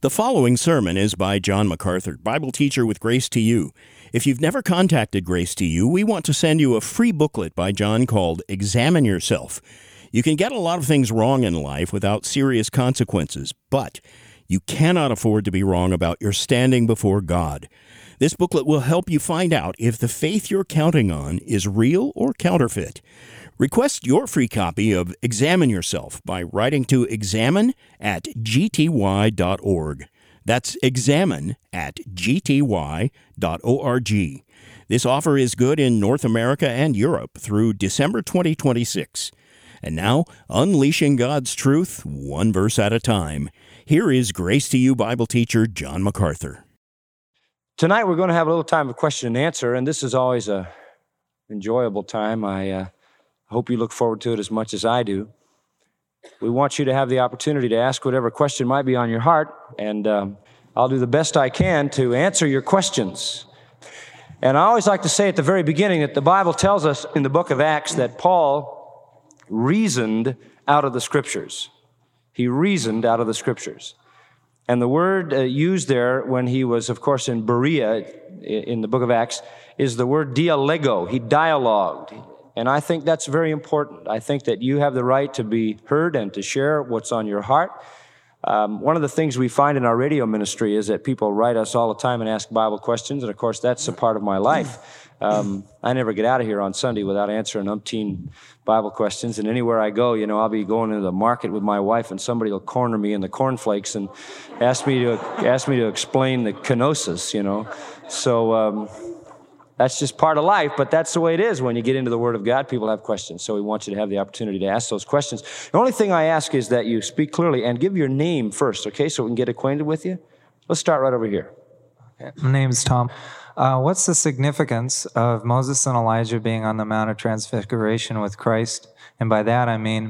The following sermon is by John MacArthur, Bible teacher with Grace to You. If you've never contacted Grace to You, we want to send you a free booklet by John called Examine Yourself. You can get a lot of things wrong in life without serious consequences, but you cannot afford to be wrong about your standing before God. This booklet will help you find out if the faith you're counting on is real or counterfeit. Request your free copy of Examine Yourself by writing to examine@gty.org. That's examine@gty.org. This offer is good in North America and Europe through December 2026. And now, unleashing God's truth, one verse at a time. Here is Grace to You Bible teacher John MacArthur. Tonight we're going to have a little time of question and answer, and this is always an enjoyable time. I hope you look forward to it as much as I do. We want you to have the opportunity to ask whatever question might be on your heart, and I'll do the best I can to answer your questions. And I always like to say at the very beginning that the Bible tells us in the book of Acts that Paul reasoned out of the Scriptures. He reasoned out of the Scriptures. And the word used there when he was, of course, in Berea in the book of Acts is the word dialego. He dialogued. And I think that's very important. I think that you have the right to be heard and to share what's on your heart. One of the things we find in our radio ministry is that people write us all the time and ask Bible questions, and of course that's a part of my life. I never get out of here on Sunday without answering umpteen Bible questions, and anywhere I go, I'll be going into the market with my wife, and somebody will corner me in the cornflakes and ask me to explain the kenosis, So that's just part of life, but that's the way it is. When you get into the Word of God, people have questions, so we want you to have the opportunity to ask those questions. The only thing I ask is that you speak clearly and give your name first, okay, so we can get acquainted with you. Let's start right over here. Okay. My name's Tom. What's the significance of Moses and Elijah being on the Mount of Transfiguration with Christ? And by that I mean,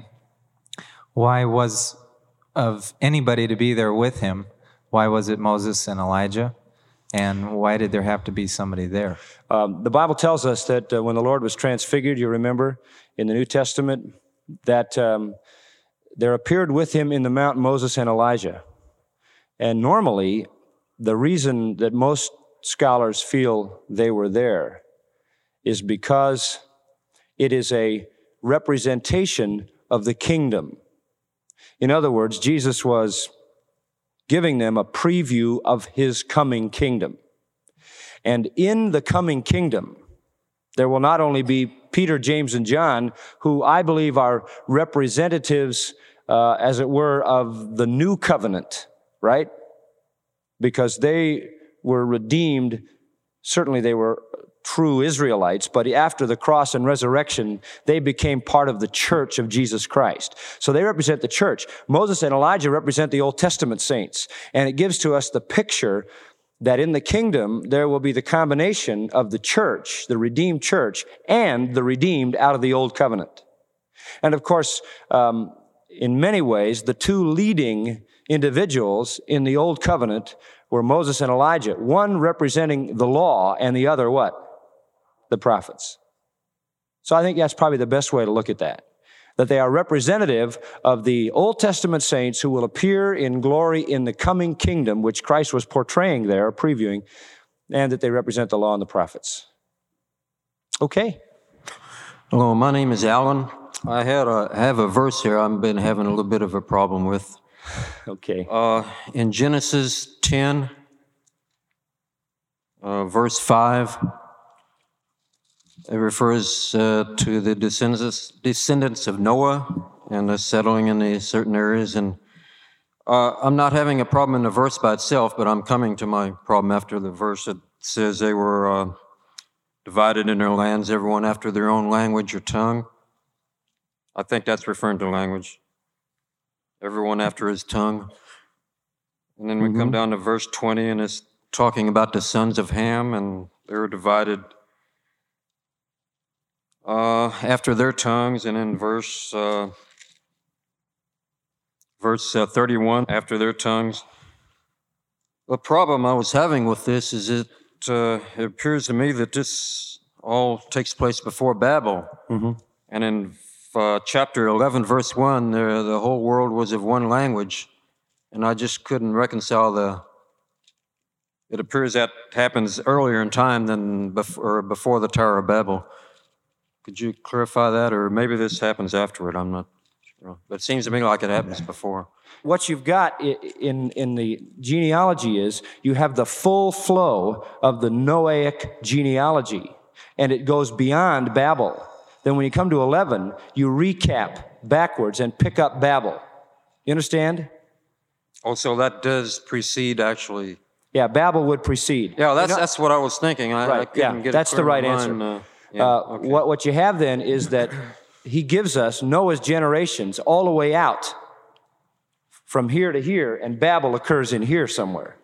why was, of anybody to be there with him, why was it Moses and Elijah? And why did there have to be somebody there? The Bible tells us that when the Lord was transfigured, you remember in the New Testament, that there appeared with him in the mount Moses and Elijah. And normally, the reason that most scholars feel they were there is because it is a representation of the kingdom. In other words, Jesus was giving them a preview of his coming kingdom. And in the coming kingdom, there will not only be Peter, James, and John, who I believe are representatives, as it were, of the new covenant, right? Because they were redeemed. Certainly they were true Israelites, but after the cross and resurrection, they became part of the church of Jesus Christ. So they represent the church. Moses and Elijah represent the Old Testament saints. And it gives to us the picture that in the kingdom, there will be the combination of the church, the redeemed church, and the redeemed out of the old covenant. And of course, in many ways, the two leading individuals in the old covenant were Moses and Elijah, one representing the law and the other what? The prophets. So I think that's probably the best way to look at that they are representative of the Old Testament saints who will appear in glory in the coming kingdom, which Christ was portraying there, previewing, and that they represent the law and the prophets. Okay. Hello, my name is Alan. I have a verse here I've been having a little bit of a problem with. Okay. In Genesis 10, verse 5, it refers to the descendants of Noah and the settling in the certain areas. And I'm not having a problem in the verse by itself, but I'm coming to my problem after the verse. It says they were divided in their lands, everyone after their own language or tongue. I think that's referring to language. Everyone after his tongue. And then we come down to verse 20, and it's talking about the sons of Ham, and they were divided after their tongues. And in verse 31, after their tongues. The problem I was having with this is it appears to me that this all takes place before Babel. And in chapter 11, verse 1, the whole world was of one language. and I just couldn't reconcile it appears that happens earlier in time than before the Tower of Babel. Could you clarify that, or maybe this happens afterward? I'm not sure. But it seems to me like it happens before. What you've got in the genealogy is you have the full flow of the Noahic genealogy, and it goes beyond Babel. Then when you come to 11, you recap backwards and pick up Babel. You understand? Oh, so that does precede, actually. Yeah, Babel would precede. Yeah, that's what I was thinking. I couldn't get it that's the clear right in answer. mind. Okay. What you have then is that he gives us Noah's generations all the way out from here to here, and Babel occurs in here somewhere.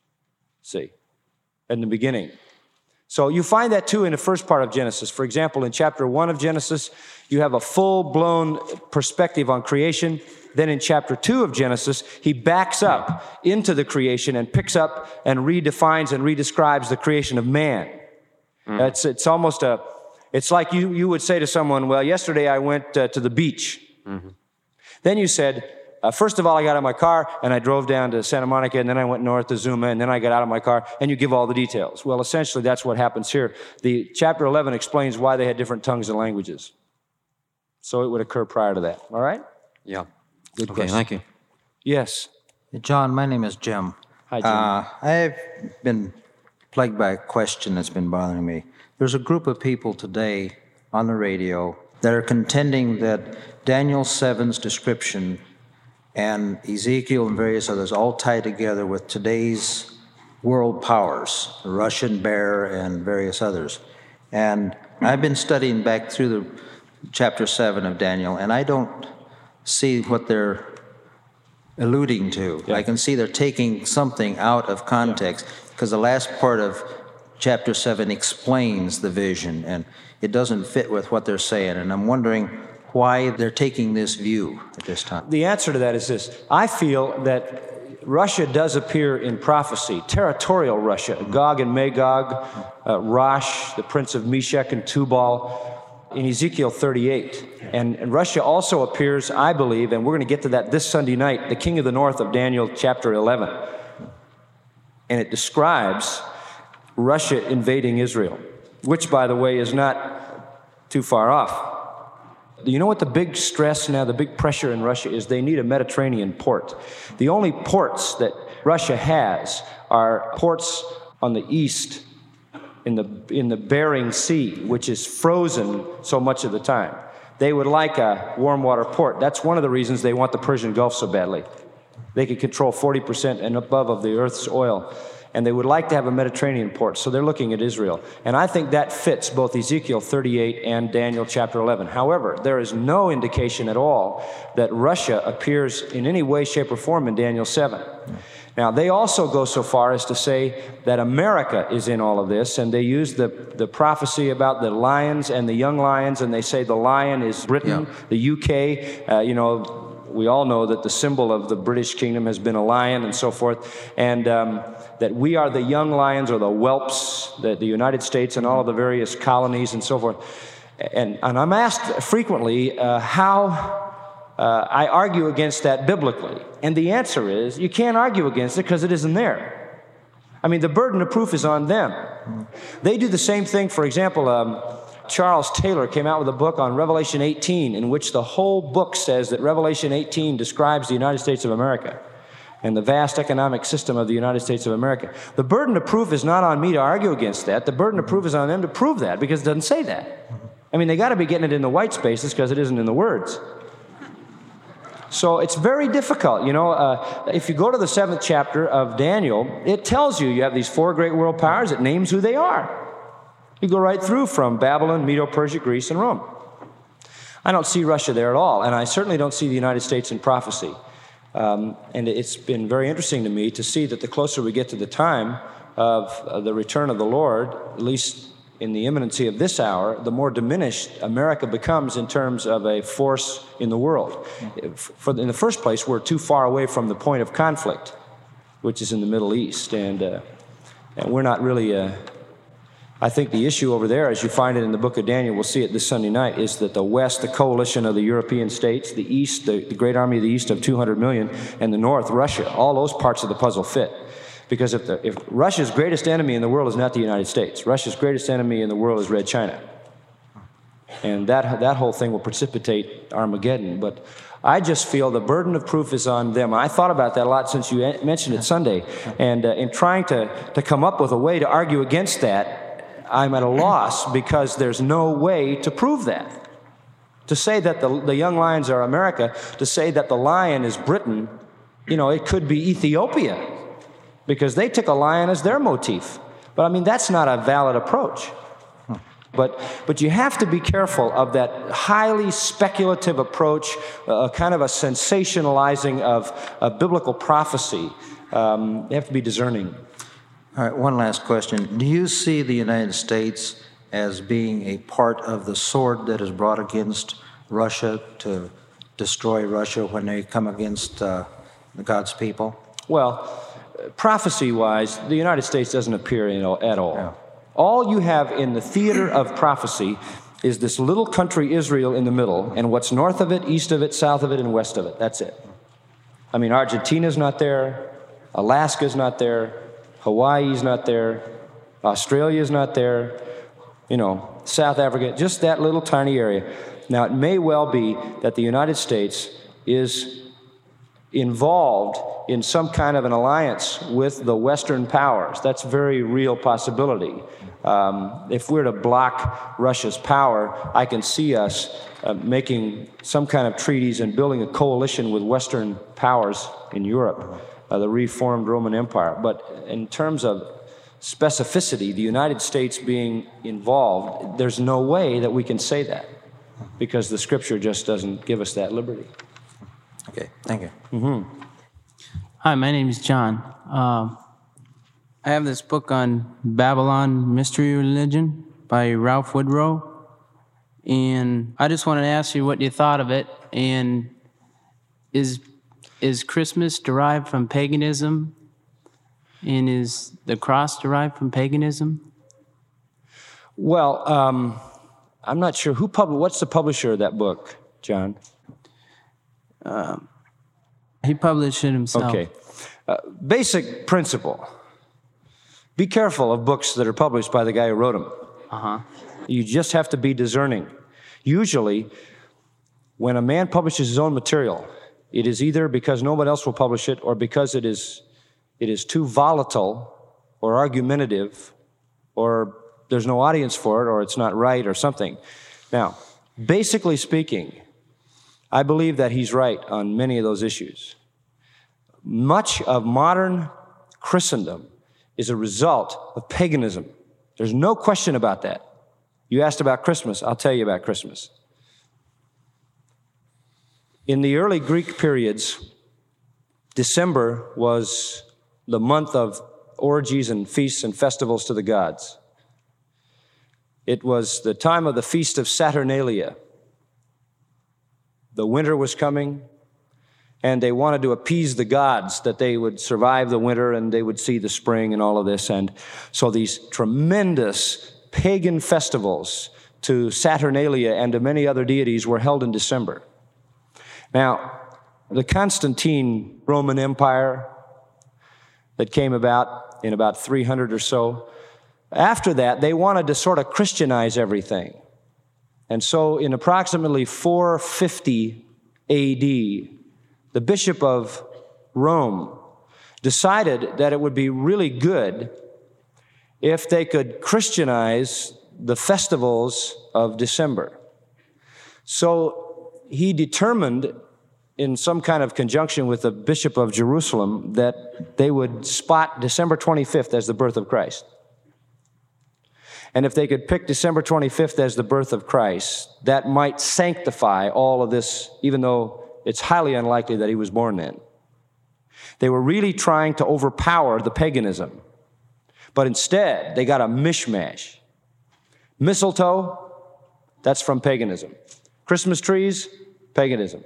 See, in the beginning. So you find that too in the first part of Genesis. For example, in chapter 1 of Genesis, you have a full-blown perspective on creation. Then in chapter 2 of Genesis, he backs up into the creation and picks up and redefines and redescribes the creation of man. It's almost it's like you would say to someone, well, yesterday I went to the beach. Mm-hmm. Then you said, first of all, I got out of my car and I drove down to Santa Monica, and then I went north to Zuma, and then I got out of my car, and you give all the details. Well, essentially, that's what happens here. The chapter 11 explains why they had different tongues and languages. So it would occur prior to that. All right? Yeah. Good Okay, question. thank you. Yes. John, my name is Jim. Hi, Jim. I've been plagued by a question that's been bothering me. There's a group of people today on the radio that are contending that Daniel 7's description and Ezekiel and various others all tie together with today's world powers, the Russian bear and various others. And I've been studying back through the chapter 7 of Daniel, and I don't see what they're alluding to. Yeah. I can see they're taking something out of context, because the last part of chapter 7 explains the vision, and it doesn't fit with what they're saying. And I'm wondering why they're taking this view at this time. The answer to that is this. I feel that Russia does appear in prophecy, territorial Russia, Gog and Magog, Rosh, the prince of Meshech and Tubal, in Ezekiel 38. And Russia also appears, I believe, and we're going to get to that this Sunday night, the king of the north of Daniel chapter 11. And it describes Russia invading Israel, which, by the way, is not too far off. You know what the big stress now, the big pressure in Russia is? They need a Mediterranean port. The only ports that Russia has are ports on the east in the Bering Sea, which is frozen so much of the time. They would like a warm water port. That's one of the reasons they want the Persian Gulf so badly. They could control 40% and above of the earth's oil. And they would like to have a Mediterranean port, so they're looking at Israel. And I think that fits both Ezekiel 38 and Daniel chapter 11. However, there is no indication at all that Russia appears in any way, shape, or form in Daniel 7. Now, they also go so far as to say that America is in all of this, and they use the prophecy about the lions and the young lions, and they say the lion is Britain, the UK. We all know that the symbol of the British kingdom has been a lion and so forth, and that we are the young lions or the whelps, that the United States and all of the various colonies and so forth. And I'm asked frequently how I argue against that biblically. And the answer is, you can't argue against it because it isn't there. I mean, the burden of proof is on them. They do the same thing. For example, Charles Taylor came out with a book on Revelation 18, in which the whole book says that Revelation 18 describes the United States of America and the vast economic system of the United States of America. The burden of proof is not on me to argue against that. The burden of proof is on them to prove that, because it doesn't say that. I mean, they got to be getting it in the white spaces because it isn't in the words. So it's very difficult. If you go to the 7th chapter of Daniel, it tells you have these 4 great world powers. It names who they are. You go right through from Babylon, Medo-Persia, Greece, and Rome. I don't see Russia there at all, and I certainly don't see the United States in prophecy. And it's been very interesting to me to see that the closer we get to the time of the return of the Lord, at least in the imminency of this hour, the more diminished America becomes in terms of a force in the world. In the first place, we're too far away from the point of conflict, which is in the Middle East, and we're not really I think the issue over there, as you find it in the book of Daniel, we'll see it this Sunday night, is that the West, the coalition of the European states, the East, the great army of the East of 200 million, and the North, Russia, all those parts of the puzzle fit. Because if Russia's greatest enemy in the world is not the United States, Russia's greatest enemy in the world is Red China. And that whole thing will precipitate Armageddon. But I just feel the burden of proof is on them. I thought about that a lot since you mentioned it Sunday. And in trying to come up with a way to argue against that, I'm at a loss because there's no way to prove that. To say that the young lions are America, to say that the lion is Britain, it could be Ethiopia, because they took a lion as their motif. But I mean, that's not a valid approach. But you have to be careful of that highly speculative approach, kind of a sensationalizing of biblical prophecy. You have to be discerning. All right, one last question. Do you see the United States as being a part of the sword that is brought against Russia to destroy Russia when they come against God's people? Well, prophecy-wise, the United States doesn't appear at all. Yeah. All you have in the theater of prophecy is this little country Israel in the middle, and what's north of it, east of it, south of it, and west of it. That's it. I mean, Argentina's not there, Alaska's not there, Hawaii's not there, Australia's not there, South Africa, just that little tiny area. Now, it may well be that the United States is involved in some kind of an alliance with the Western powers. That's a very real possibility. If we're to block Russia's power, I can see us making some kind of treaties and building a coalition with Western powers in Europe, the reformed Roman Empire. But in terms of specificity, the United States being involved, there's no way that we can say that, because the Scripture just doesn't give us that liberty. Okay, thank you. Mm-hmm. Hi, my name is John. I have this book on Babylon Mystery Religion by Ralph Woodrow, and I just wanted to ask you what you thought of it. And is Christmas derived from paganism? And is the cross derived from paganism? Well, I'm not sure what's the publisher of that book, John? He published it himself. Okay. Basic principle. Be careful of books that are published by the guy who wrote them. Uh-huh. You just have to be discerning. Usually, when a man publishes his own material, it is either because nobody else will publish it, or because it is too volatile or argumentative, or there's no audience for it, or it's not right, or something. Now, basically speaking, I believe that he's right on many of those issues. Much of modern Christendom is a result of paganism. There's no question about that. You asked about Christmas, I'll tell you about Christmas. In the early Greek periods, December was the month of orgies and feasts and festivals to the gods. It was the time of the feast of Saturnalia. The winter was coming, and they wanted to appease the gods that they would survive the winter and they would see the spring and all of this. And so these tremendous pagan festivals to Saturnalia and to many other deities were held in December. Now, the Constantine Roman Empire that came about in about 300 or so, after that, they wanted to sort of Christianize everything. And so in approximately 450 A.D., the Bishop of Rome decided that it would be really good if they could Christianize the festivals of December. So he determined, in some kind of conjunction with the Bishop of Jerusalem, that they would spot December 25th as the birth of Christ. And if they could pick December 25th as the birth of Christ, that might sanctify all of this, even though it's highly unlikely that he was born then. They were really trying to overpower the paganism. But instead, they got a mishmash. Mistletoe, that's from paganism. Christmas trees, paganism.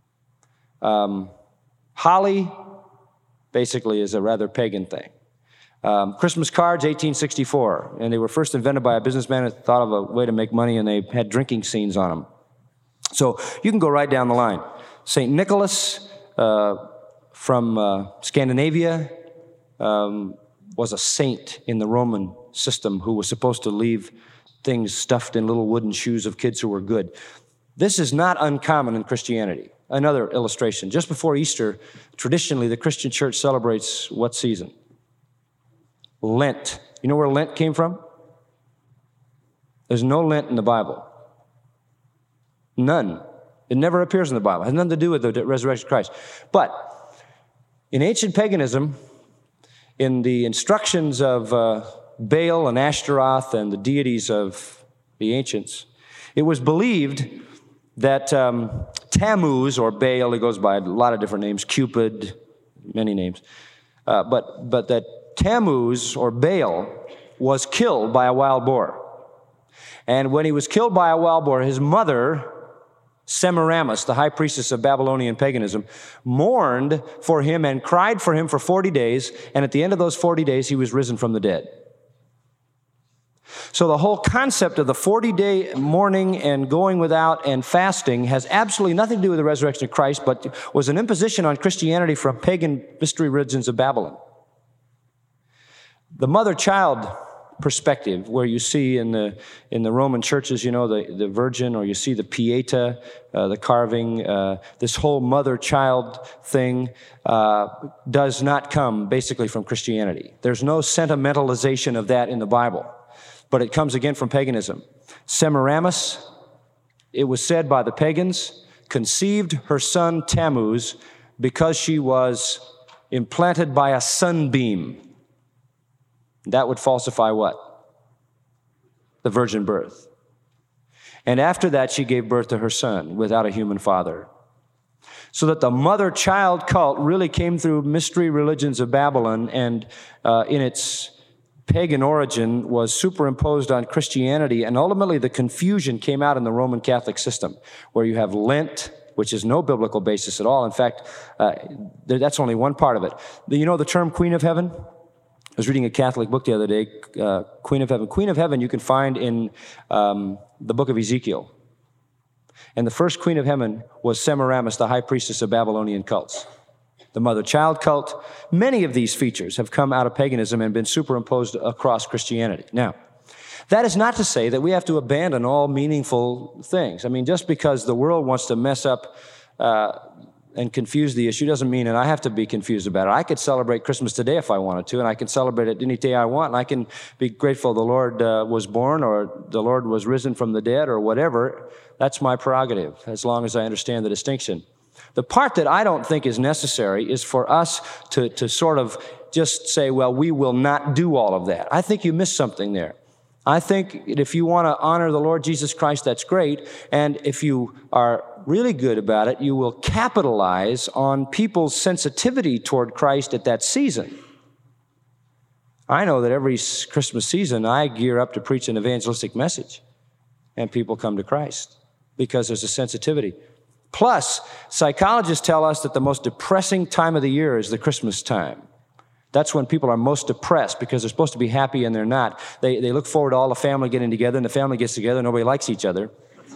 Holly, basically, is a rather pagan thing. Christmas cards, 1864, and they were first invented by a businessman who thought of a way to make money, and they had drinking scenes on them. So you can go right down the line. St. Nicholas from Scandinavia was a saint in the Roman system who was supposed to leave things stuffed in little wooden shoes of kids who were good. This is not uncommon in Christianity. Another illustration. Just before Easter, traditionally, the Christian church celebrates what season? Lent. You know where Lent came from? There's no Lent in the Bible. None. It never appears in the Bible. It has nothing to do with the resurrection of Christ. But in ancient paganism, in the instructions of Baal and Ashtaroth and the deities of the ancients, it was believed that Tammuz, or Baal, he goes by a lot of different names, Cupid, many names, but that Tammuz, or Baal, was killed by a wild boar. And when he was killed by a wild boar, his mother, Semiramis, the high priestess of Babylonian paganism, mourned for him and cried for him for 40 days, and at the end of those 40 days, he was risen from the dead. So the whole concept of the 40-day mourning and going without and fasting has absolutely nothing to do with the resurrection of Christ, but was an imposition on Christianity from pagan mystery religions of Babylon. The mother-child perspective, where you see in the Roman churches, you know, the Virgin, or you see the Pieta, the carving, this whole mother-child thing does not come basically from Christianity. There's no sentimentalization of that in the Bible, but it comes again from paganism. Semiramis, it was said by the pagans, conceived her son Tammuz because she was implanted by a sunbeam. That would falsify what? The virgin birth. And after that, she gave birth to her son without a human father. So that the mother-child cult really came through mystery religions of Babylon, and in its pagan origin was superimposed on Christianity, and ultimately the confusion came out in the Roman Catholic system, where you have Lent, which is no biblical basis at all. In fact, that's only one part of it. You know the term Queen of Heaven? I was reading a Catholic book the other day, Queen of Heaven. Queen of Heaven you can find in the book of Ezekiel. And the first Queen of Heaven was Semiramis, the high priestess of Babylonian cults. The mother-child cult. Many of these features have come out of paganism and been superimposed across Christianity. Now, that is not to say that we have to abandon all meaningful things. I mean, just because the world wants to mess up and confuse the issue doesn't mean that I have to be confused about it. I could celebrate Christmas today if I wanted to, and I can celebrate it any day I want, and I can be grateful the Lord was born, or the Lord was risen from the dead, or whatever. That's my prerogative, as long as I understand the distinction. The part that I don't think is necessary is for us to sort of just say, well, we will not do all of that. I think you missed something there. I think if you want to honor the Lord Jesus Christ, that's great. And if you are really good about it, you will capitalize on people's sensitivity toward Christ at that season. I know that every Christmas season, I gear up to preach an evangelistic message, and people come to Christ because there's a sensitivity. Plus, psychologists tell us that the most depressing time of the year is the Christmas time. That's when people are most depressed because they're supposed to be happy and they're not. They look forward to all the family getting together, and the family gets together, nobody likes each other.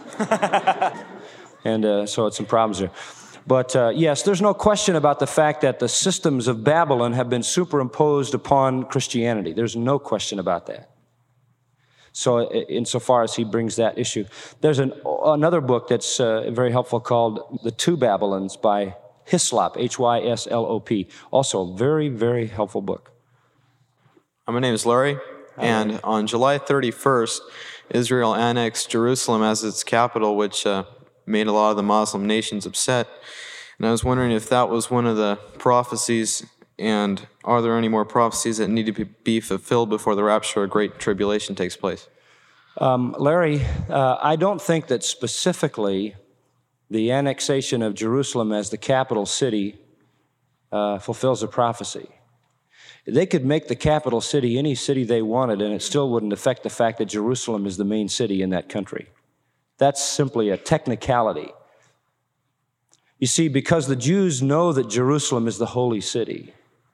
And so it's some problems there. But yes, there's no question about the fact that the systems of Babylon have been superimposed upon Christianity. There's no question about that. So insofar as he brings that issue. There's another book that's very helpful called The Two Babylons by Hyslop, Hyslop. Also a very, very helpful book. My name is Larry, and on July 31st, Israel annexed Jerusalem as its capital, which made a lot of the Muslim nations upset. And I was wondering if that was one of the prophecies, and are there any more prophecies that need to be fulfilled before the rapture or Great Tribulation takes place? Larry, I don't think that specifically the annexation of Jerusalem as the capital city fulfills a prophecy. They could make the capital city any city they wanted, and it still wouldn't affect the fact that Jerusalem is the main city in that country. That's simply a technicality. You see, because the Jews know that Jerusalem is the holy city,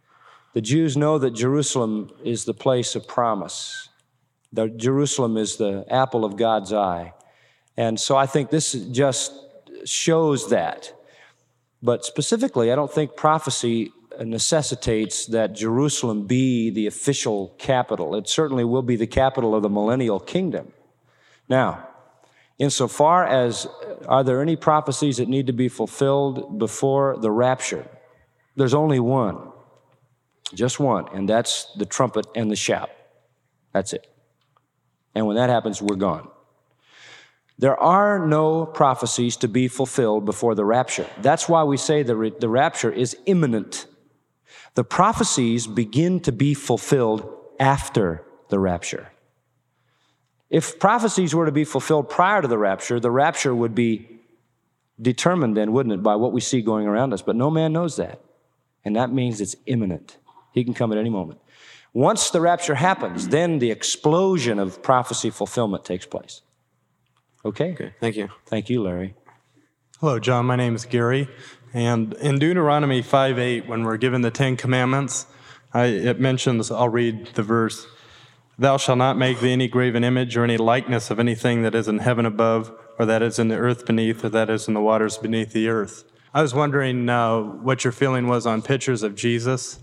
The Jews know that Jerusalem is the place of promise. That Jerusalem is the apple of God's eye. And so I think this just shows that. But specifically, I don't think prophecy necessitates that Jerusalem be the official capital. It certainly will be the capital of the millennial kingdom. Now, insofar as are there any prophecies that need to be fulfilled before the rapture? There's only one. Just one, and that's the trumpet and the shout. That's it. And when that happens, we're gone. There are no prophecies to be fulfilled before the rapture. That's why we say the rapture is imminent. The prophecies begin to be fulfilled after the rapture. If prophecies were to be fulfilled prior to the rapture would be determined then, wouldn't it, by what we see going around us. But no man knows that. And that means it's imminent. He can come at any moment. Once the rapture happens, then the explosion of prophecy fulfillment takes place. Okay? Thank you. Thank you, Larry. Hello, John. My name is Gary. And in Deuteronomy 5:8, when we're given the Ten Commandments, it mentions, I'll read the verse, "Thou shalt not make thee any graven image or any likeness of anything that is in heaven above, or that is in the earth beneath, or that is in the waters beneath the earth." I was wondering what your feeling was on pictures of Jesus.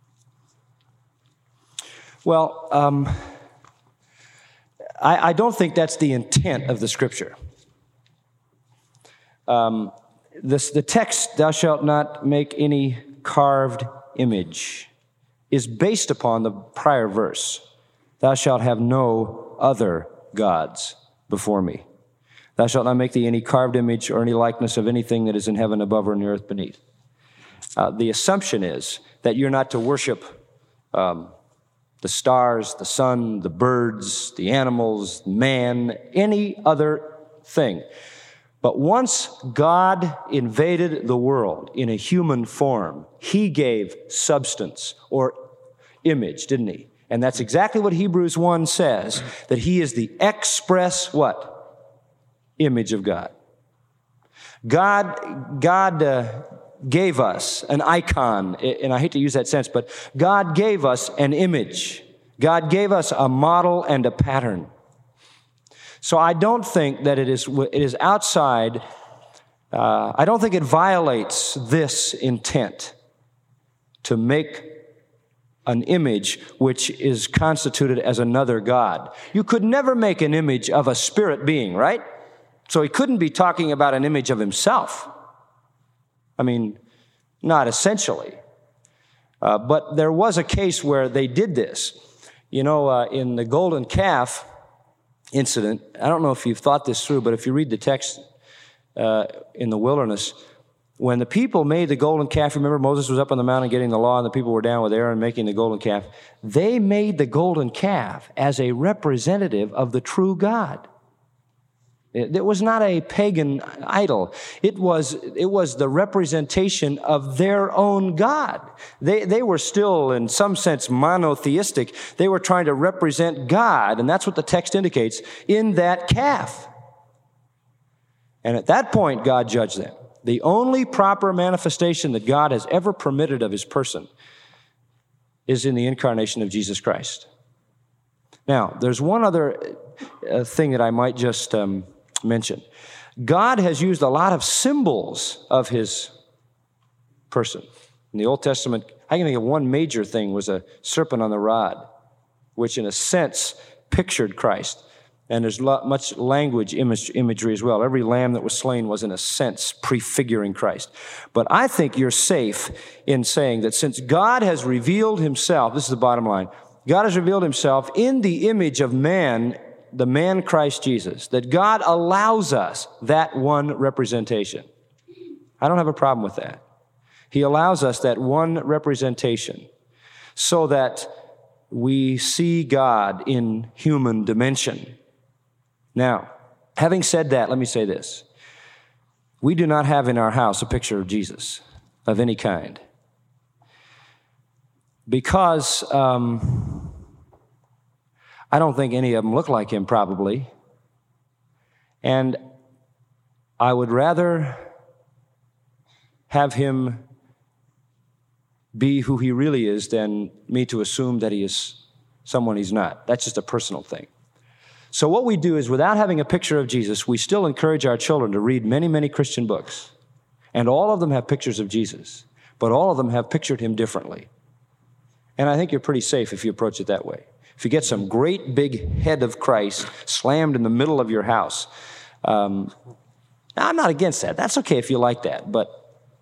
Well, I don't think that's the intent of the Scripture. The text, "Thou shalt not make any carved image," is based upon the prior verse, "Thou shalt have no other gods before me. Thou shalt not make thee any carved image or any likeness of anything that is in heaven above or in the earth beneath." The assumption is that you're not to worship the stars, the sun, the birds, the animals, man, any other thing. But once God invaded the world in a human form, he gave substance or image, didn't he? And that's exactly what Hebrews 1 says, that he is the express what? Image of God. God gave us an icon, and I hate to use that sense, but God gave us an image. God gave us a model and a pattern. So I don't think that it is outside, I don't think it violates this intent to make an image which is constituted as another God. You could never make an image of a spirit being, right? So he couldn't be talking about an image of himself. I mean, not essentially. But there was a case where they did this. You know, in the golden calf incident, I don't know if you've thought this through, but if you read the text in the wilderness, when the people made the golden calf, remember Moses was up on the mountain getting the law and the people were down with Aaron making the golden calf. They made the golden calf as a representative of the true God. It was not a pagan idol. It was the representation of their own God. They were still, in some sense, monotheistic. They were trying to represent God, and that's what the text indicates, in that calf. And at that point, God judged them. The only proper manifestation that God has ever permitted of his person is in the incarnation of Jesus Christ. Now, there's one other thing that I might just mention. God has used a lot of symbols of his person. In the Old Testament, I can think of one major thing was a serpent on the rod, which in a sense pictured Christ. And there's much language imagery as well. Every lamb that was slain was in a sense prefiguring Christ. But I think you're safe in saying that since God has revealed himself, this is the bottom line, God has revealed himself in the image of man, the man Christ Jesus, that God allows us that one representation. I don't have a problem with that. He allows us that one representation so that we see God in human dimension. Now, having said that, let me say this. We do not have in our house a picture of Jesus of any kind because I don't think any of them look like him, probably. And I would rather have him be who he really is than me to assume that he is someone he's not. That's just a personal thing. So what we do is, without having a picture of Jesus, we still encourage our children to read many, many Christian books. And all of them have pictures of Jesus, but all of them have pictured him differently. And I think you're pretty safe if you approach it that way. If you get some great big head of Christ slammed in the middle of your house, I'm not against that. That's okay if you like that. But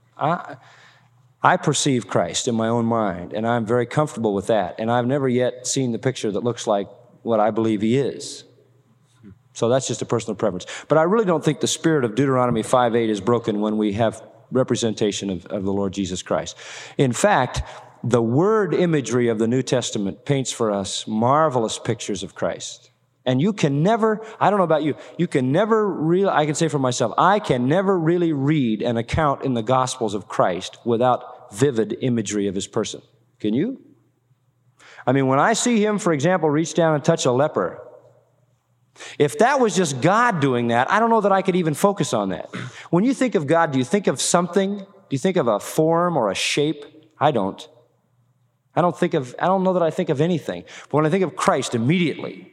I perceive Christ in my own mind, and I'm very comfortable with that. And I've never yet seen the picture that looks like what I believe he is. So that's just a personal preference. But I really don't think the spirit of Deuteronomy 5:8 is broken when we have representation of the Lord Jesus Christ. In fact, the word imagery of the New Testament paints for us marvelous pictures of Christ. And you can never, I don't know about you, I can say for myself, I can never really read an account in the Gospels of Christ without vivid imagery of his person. Can you? I mean, when I see him, for example, reach down and touch a leper, if that was just God doing that, I don't know that I could even focus on that. When you think of God, do you think of something? Do you think of a form or a shape? I don't. I don't know that I think of anything. But when I think of Christ, immediately,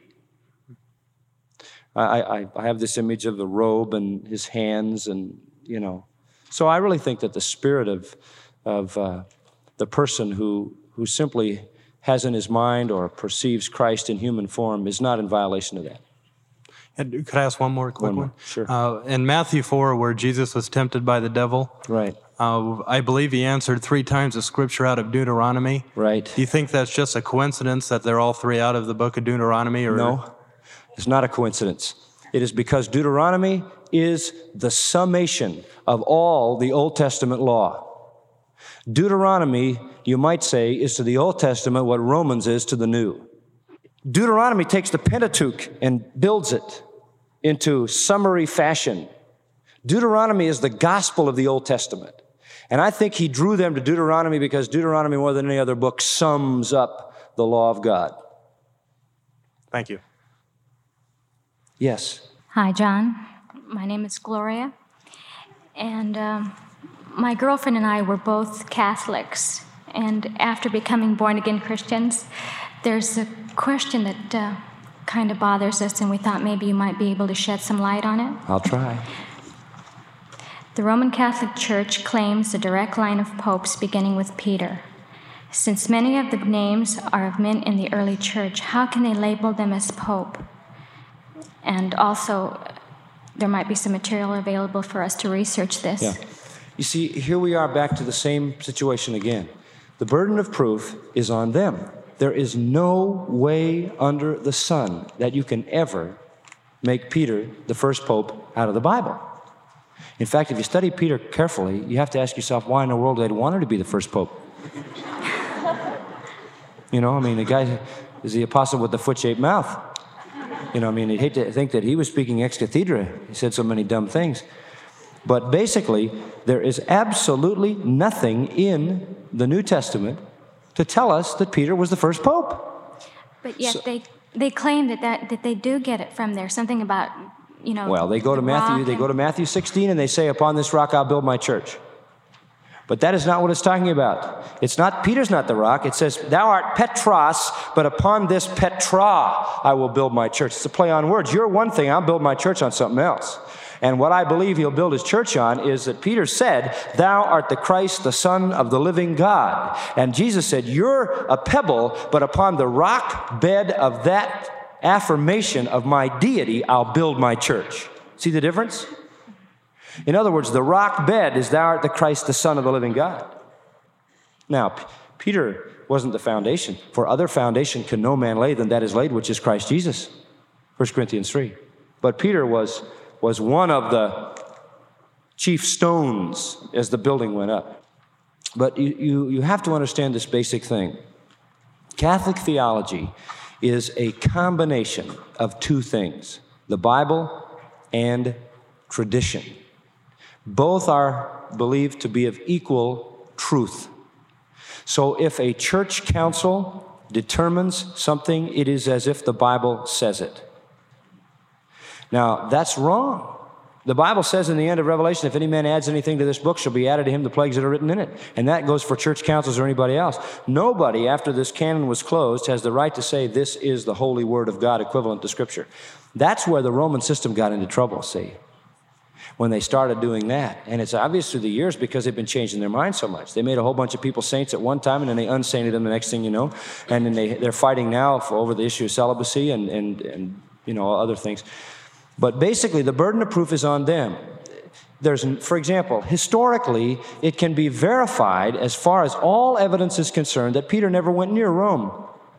I have this image of the robe and his hands, and, you know. So I really think that the spirit of the person who simply has in his mind or perceives Christ in human form is not in violation of that. And could I ask one more quick one? Sure. In Matthew 4, where Jesus was tempted by the devil, Right. I believe he answered 3 times the scripture out of Deuteronomy. Right. Do you think that's just a coincidence that they're all 3 out of the book of Deuteronomy? Or? No, it's not a coincidence. It is because Deuteronomy is the summation of all the Old Testament law. Deuteronomy, you might say, is to the Old Testament what Romans is to the New. Deuteronomy takes the Pentateuch and builds it into summary fashion. Deuteronomy is the gospel of the Old Testament. And I think he drew them to Deuteronomy because Deuteronomy, more than any other book, sums up the law of God. Thank you. Yes. Hi, John. My name is Gloria. And my girlfriend and I were both Catholics. And after becoming born-again Christians, there's a question that kind of bothers us, and we thought maybe you might be able to shed some light on it. I'll try. The Roman Catholic Church claims a direct line of popes beginning with Peter. Since many of the names are of men in the early church, how can they label them as pope? And also, there might be some material available for us to research this. Yeah. You see, here we are back to the same situation again. The burden of proof is on them. There is no way under the sun that you can ever make Peter the first pope out of the Bible. In fact, if you study Peter carefully, you have to ask yourself, why in the world they'd want her to be the first pope? You know, I mean, the guy is the apostle with the foot-shaped mouth. You know, I mean, you'd hate to think that he was speaking ex cathedra. He said so many dumb things. But basically, there is absolutely nothing in the New Testament to tell us that Peter was the first pope. But yet they claim that they do get it from there. Something about, you know. Well, they go to Matthew 16 and they say, upon this rock I'll build my church. But that is not what it's talking about. It's not, Peter's not the rock. It says, thou art Petros, but upon this Petra I will build my church. It's a play on words. You're one thing, I'll build my church on something else. And what I believe he'll build his church on is that Peter said, thou art the Christ, the Son of the living God. And Jesus said, you're a pebble, but upon the rock bed of that affirmation of my deity, I'll build my church. See the difference? In other words, the rock bed is thou art the Christ, the Son of the living God. Now, Peter wasn't the foundation. For other foundation can no man lay than that is laid, which is Christ Jesus. 1 Corinthians 3. But Peter was one of the chief stones as the building went up. But you have to understand this basic thing. Catholic theology is a combination of 2 things, the Bible and tradition. Both are believed to be of equal truth. So if a church council determines something, it is as if the Bible says it. Now, that's wrong. The Bible says in the end of Revelation, if any man adds anything to this book, shall be added to him the plagues that are written in it. And that goes for church councils or anybody else. Nobody, after this canon was closed, has the right to say this is the holy word of God equivalent to Scripture. That's where the Roman system got into trouble, see, when they started doing that. And it's obvious through the years because they've been changing their minds so much. They made a whole bunch of people saints at one time, and then they unsainted them the next thing you know. And then they're fighting now over the issue of celibacy and other things. But basically, the burden of proof is on them. For example, historically, it can be verified as far as all evidence is concerned that Peter never went near Rome.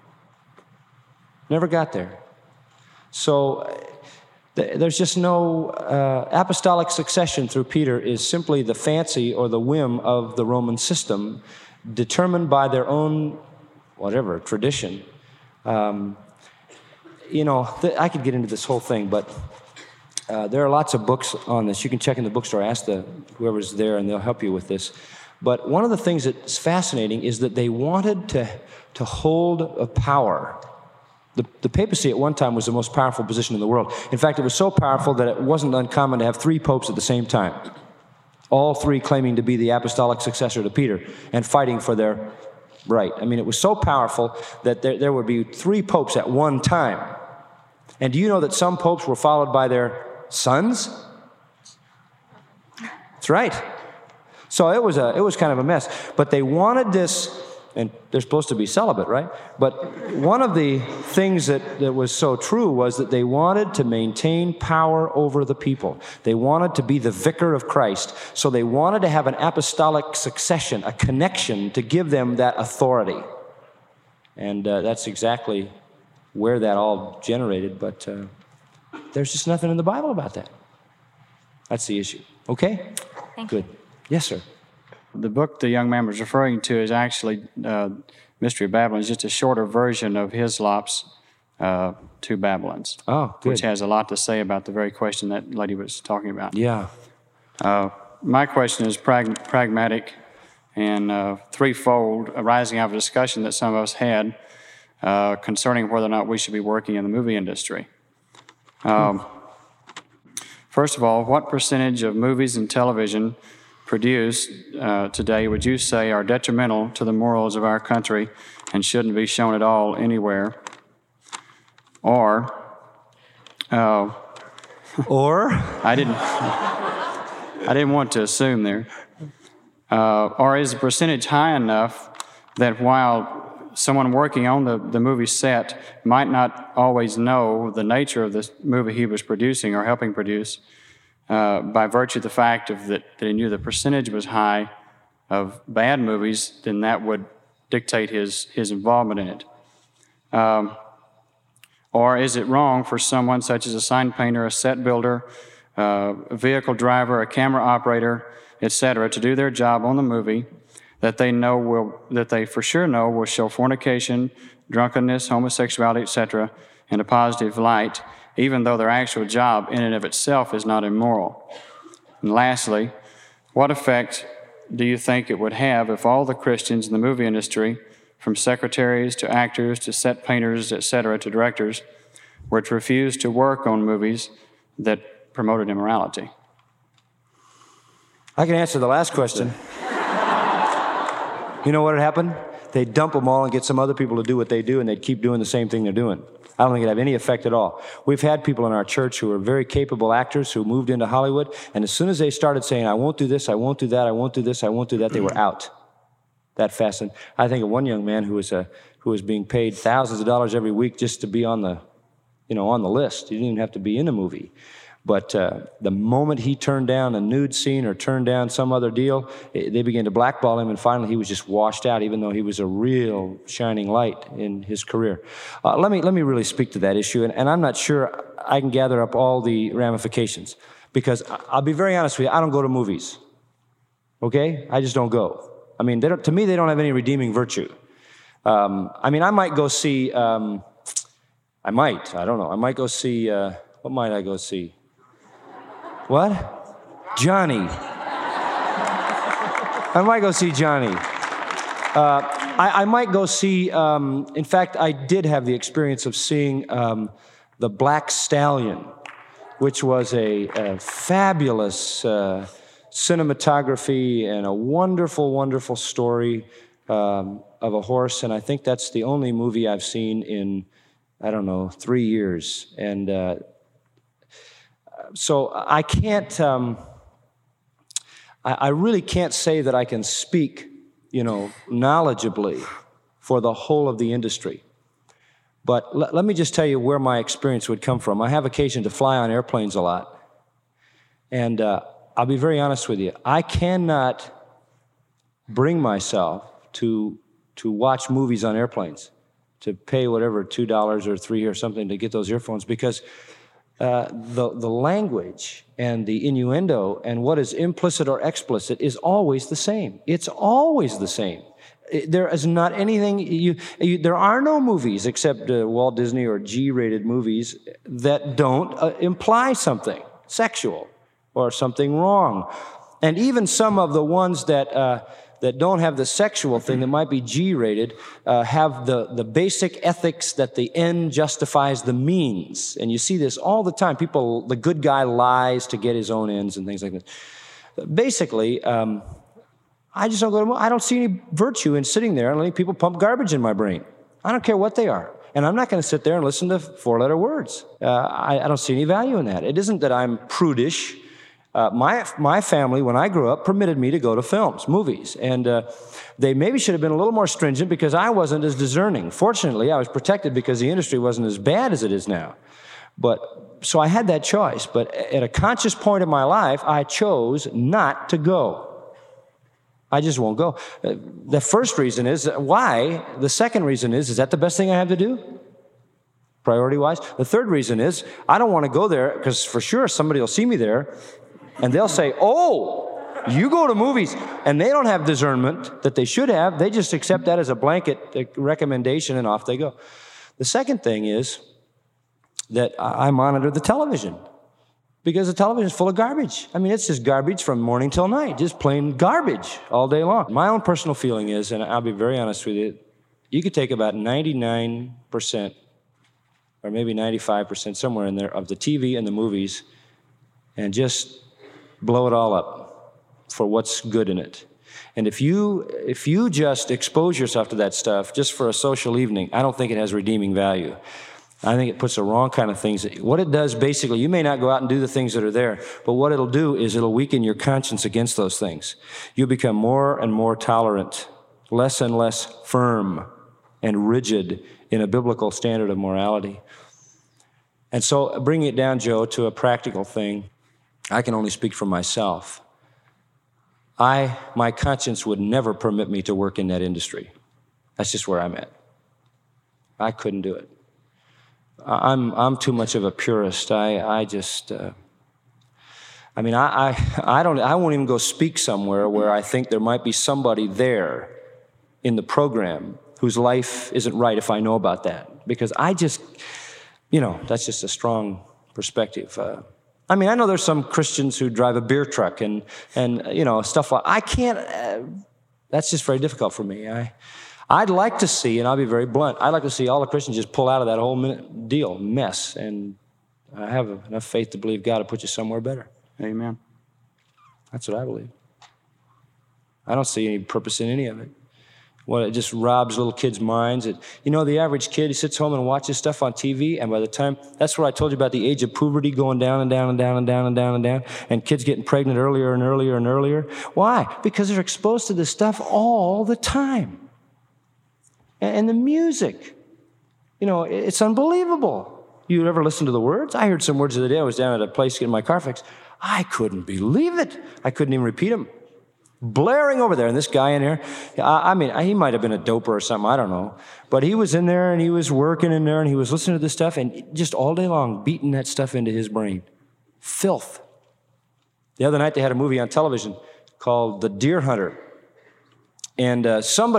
Never got there. So there's just no apostolic succession through Peter is simply the fancy or the whim of the Roman system, determined by their own, tradition. I could get into this whole thing, but there are lots of books on this. You can check in the bookstore, ask whoever's there, and they'll help you with this. But one of the things that's fascinating is that they wanted to hold a power. The papacy at one time was the most powerful position in the world. In fact, it was so powerful that it wasn't uncommon to have 3 popes at the same time, all 3 claiming to be the apostolic successor to Peter and fighting for their right. I mean, it was so powerful that there would be 3 popes at one time. And do you know that some popes were followed by their sons? That's right. So it was kind of a mess. But they wanted this, and they're supposed to be celibate, right? But one of the things that was so true was that they wanted to maintain power over the people. They wanted to be the vicar of Christ. So they wanted to have an apostolic succession, a connection to give them that authority. And that's exactly where that all generated, but there's just nothing in the Bible about that. That's the issue. Okay? Thank you. Good. Yes, sir. The book the young man was referring to is actually Mystery of Babylon. It's just a shorter version of Hislop's Two Babylons. Oh, good. Which has a lot to say about the very question that lady was talking about. Yeah. My question is pragmatic and threefold, arising out of a discussion that some of us had concerning whether or not we should be working in the movie industry. First of all, what percentage of movies and television produced today would you say are detrimental to the morals of our country and shouldn't be shown at all anywhere? Or I didn't want to assume there. Or is the percentage high enough that while someone working on the movie set might not always know the nature of the movie he was producing or helping produce, by virtue of the fact that he knew the percentage was high of bad movies, then that would dictate his involvement in it. Or is it wrong for someone such as a sign painter, a set builder, a vehicle driver, a camera operator, etc., to do their job on the movie that they for sure know will show fornication, drunkenness, homosexuality, etc., in a positive light, even though their actual job in and of itself is not immoral? And lastly, what effect do you think it would have if all the Christians in the movie industry, from secretaries to actors to set painters, etc., to directors, were to refuse to work on movies that promoted immorality? I can answer the last question. You know what would happen? They'd dump them all and get some other people to do what they do, and they'd keep doing the same thing they're doing. I don't think it'd have any effect at all. We've had people in our church who are very capable actors who moved into Hollywood, and as soon as they started saying, I won't do this, I won't do that, I won't do this, I won't do that, they were out that fast. And I think of one young man who was being paid thousands of dollars every week just to be on the list. He didn't even have to be in a movie. But the moment he turned down a nude scene or turned down some other deal, they began to blackball him, and finally he was just washed out, even though he was a real shining light in his career. Let me really speak to that issue, and I'm not sure I can gather up all the ramifications, because I'll be very honest with you, I don't go to movies, okay? I just don't go. I mean, to me, they don't have any redeeming virtue. I might go see, I might go see, what might I go see? What? Johnny. I might go see Johnny. I might go see, in fact, I did have the experience of seeing The Black Stallion which was a fabulous cinematography and a wonderful, wonderful story of a horse. And I think that's the only movie I've seen in, 3 years. And so I can't, I really can't say that I can speak, knowledgeably for the whole of the industry. But let me just tell you where my experience would come from. I have occasion to fly on airplanes a lot. And I'll be very honest with you. I cannot bring myself to watch movies on airplanes, to pay whatever, $2 or $3 or something to get those earphones, because the language and the innuendo and what is implicit or explicit is always the same. It's always the same. There is not anything, there are no movies except Walt Disney or G-rated movies that don't imply something sexual or something wrong. And even some of the ones that don't have the sexual thing, that might be G-rated, have the basic ethics that the end justifies the means. And you see this all the time. The good guy lies to get his own ends and things like this. Basically, I just don't go to movies. I don't see any virtue in sitting there and letting people pump garbage in my brain. I don't care what they are. And I'm not going to sit there and listen to four-letter words. I don't see any value in that. It isn't that I'm prudish. My family, when I grew up, permitted me to go to films, movies. And they maybe should have been a little more stringent because I wasn't as discerning. Fortunately, I was protected because the industry wasn't as bad as it is now. So I had that choice. But at a conscious point in my life, I chose not to go. I just won't go. The first reason is why. The second reason is that the best thing I have to do? Priority-wise. The third reason is I don't want to go there because for sure somebody will see me there and they'll say, oh, you go to movies. And they don't have discernment that they should have. They just accept that as a blanket recommendation and off they go. The second thing is that I monitor the television. Because the television is full of garbage. I mean, it's just garbage from morning till night, just plain garbage all day long. My own personal feeling is, and I'll be very honest with you, you could take about 99% or maybe 95%, somewhere in there, of the TV and the movies and just blow it all up for what's good in it. And if you just expose yourself to that stuff just for a social evening, I don't think it has redeeming value. I think it puts the wrong kind of things. What it does, basically, you may not go out and do the things that are there, but what it'll do is it'll weaken your conscience against those things. You'll become more and more tolerant, less and less firm and rigid in a biblical standard of morality. And so bringing it down, Joe, to a practical thing, I can only speak for myself. My conscience would never permit me to work in that industry. That's just where I'm at. I couldn't do it. I'm too much of a purist. I won't even go speak somewhere where I think there might be somebody there in the program whose life isn't right if I know about that. Because that's just a strong perspective. I know there's some Christians who drive a beer truck and stuff like I can't, that's just very difficult for me. I'd like to see, and I'll be very blunt, I'd like to see all the Christians just pull out of that whole mess, and I have enough faith to believe God will put you somewhere better. Amen. That's what I believe. I don't see any purpose in any of it. Well, it just robs little kids' minds. The average kid, he sits home and watches stuff on TV, and by the time, that's what I told you about the age of puberty going down and down and down and down and down and down, and kids getting pregnant earlier and earlier and earlier. Why? Because they're exposed to this stuff all the time. And the music, it's unbelievable. You ever listen to the words? I heard some words the other day. I was down at a place getting my car fixed. I couldn't believe it. I couldn't even repeat them. Blaring over there. And this guy in here, he might have been a doper or something. I don't know. But he was in there and he was working in there and he was listening to this stuff and just all day long beating that stuff into his brain. Filth. The other night they had a movie on television called The Deer Hunter. And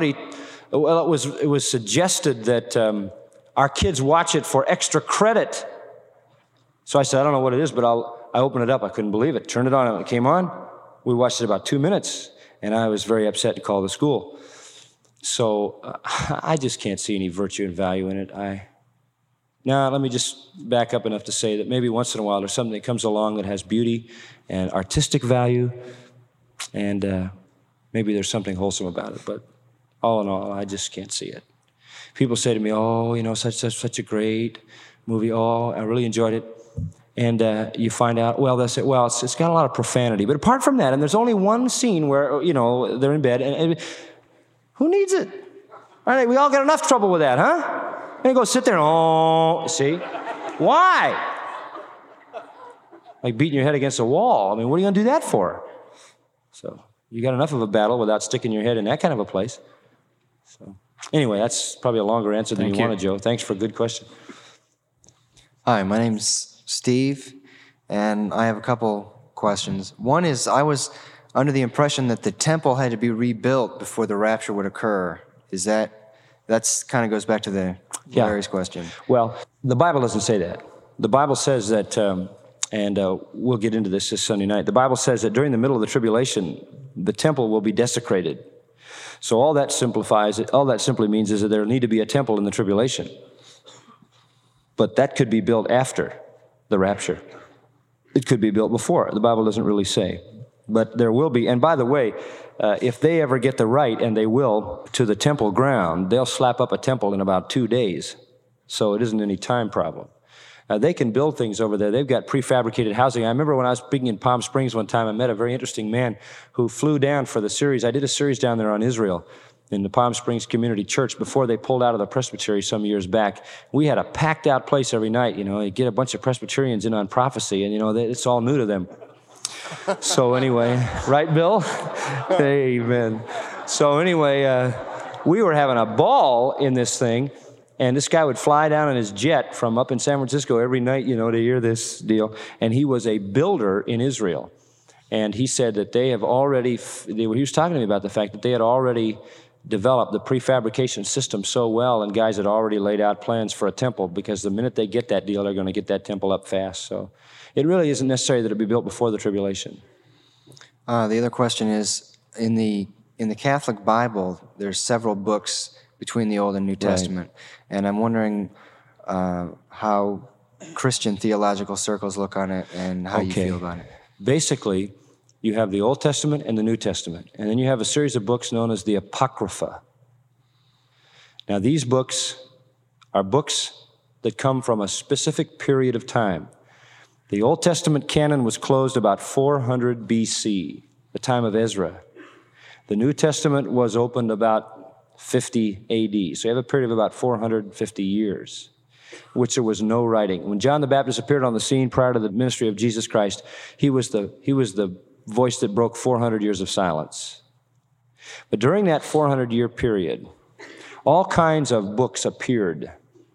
it was suggested that our kids watch it for extra credit. So I said, I don't know what it is, but I opened it up. I couldn't believe it. Turned it on, and it came on. We watched it about 2 minutes, and I was very upset to call the school. So I just can't see any virtue and value in it. Now, let me just back up enough to say that maybe once in a while there's something that comes along that has beauty and artistic value, and maybe there's something wholesome about it. But all in all, I just can't see it. People say to me, oh, you know, such a great movie. Oh, I really enjoyed it. And you find out, well, they say, well, it's got a lot of profanity. But apart from that, and there's only one scene where, you know, they're in bed, and who needs it? All right, we all got enough trouble with that, huh? And you go sit there and, oh, see? Why? Like beating your head against a wall. I mean, what are you going to do that for? So you got enough of a battle without sticking your head in that kind of a place. So anyway, that's probably a longer answer than you wanted, Joe. Thanks for a good question. Hi, my name's Steve, and I have a couple questions. One is, I was under the impression that the temple had to be rebuilt before the rapture would occur. Is that's kind of goes back to the Larry's question. Well, the Bible doesn't say that. The Bible says that, and we'll get into this Sunday night, the Bible says that during the middle of the tribulation, the temple will be desecrated. So all that simply means is that there will need to be a temple in the tribulation. But that could be built after the rapture. It could be built before. The Bible doesn't really say. But there will be. And by the way, if they ever get the right, and they will, to the temple ground, they'll slap up a temple in about 2 days. So it isn't any time problem. They can build things over there. They've got prefabricated housing. I remember when I was speaking in Palm Springs one time, I met a very interesting man who flew down for the series. I did a series down there on Israel in the Palm Springs Community Church before they pulled out of the Presbytery some years back. We had a packed out place every night. You know, you get a bunch of Presbyterians in on prophecy, and, you know, it's all new to them. So anyway, right, Bill? Amen. So anyway, we were having a ball in this thing, and this guy would fly down in his jet from up in San Francisco every night, you know, to hear this deal. And he was a builder in Israel. And he said that they have already, he was talking to me about the fact that they had already developed the prefabrication system so well, and guys had already laid out plans for a temple, because the minute they get that deal, they're going to get that temple up fast. So it really isn't necessary that it be built before the tribulation. The other question is, in the Catholic Bible, there's several books between the Old and New Testament, and I'm wondering how Christian theological circles look on it and how you feel about it. Basically, you have the Old Testament and the New Testament, and then you have a series of books known as the Apocrypha. Now, these books are books that come from a specific period of time. The Old Testament canon was closed about 400 BC, the time of Ezra. The New Testament was opened about 50 AD, so you have a period of about 450 years, which there was no writing. When John the Baptist appeared on the scene prior to the ministry of Jesus Christ, he was the voice that broke 400 years of silence. But during that 400-year period, all kinds of books appeared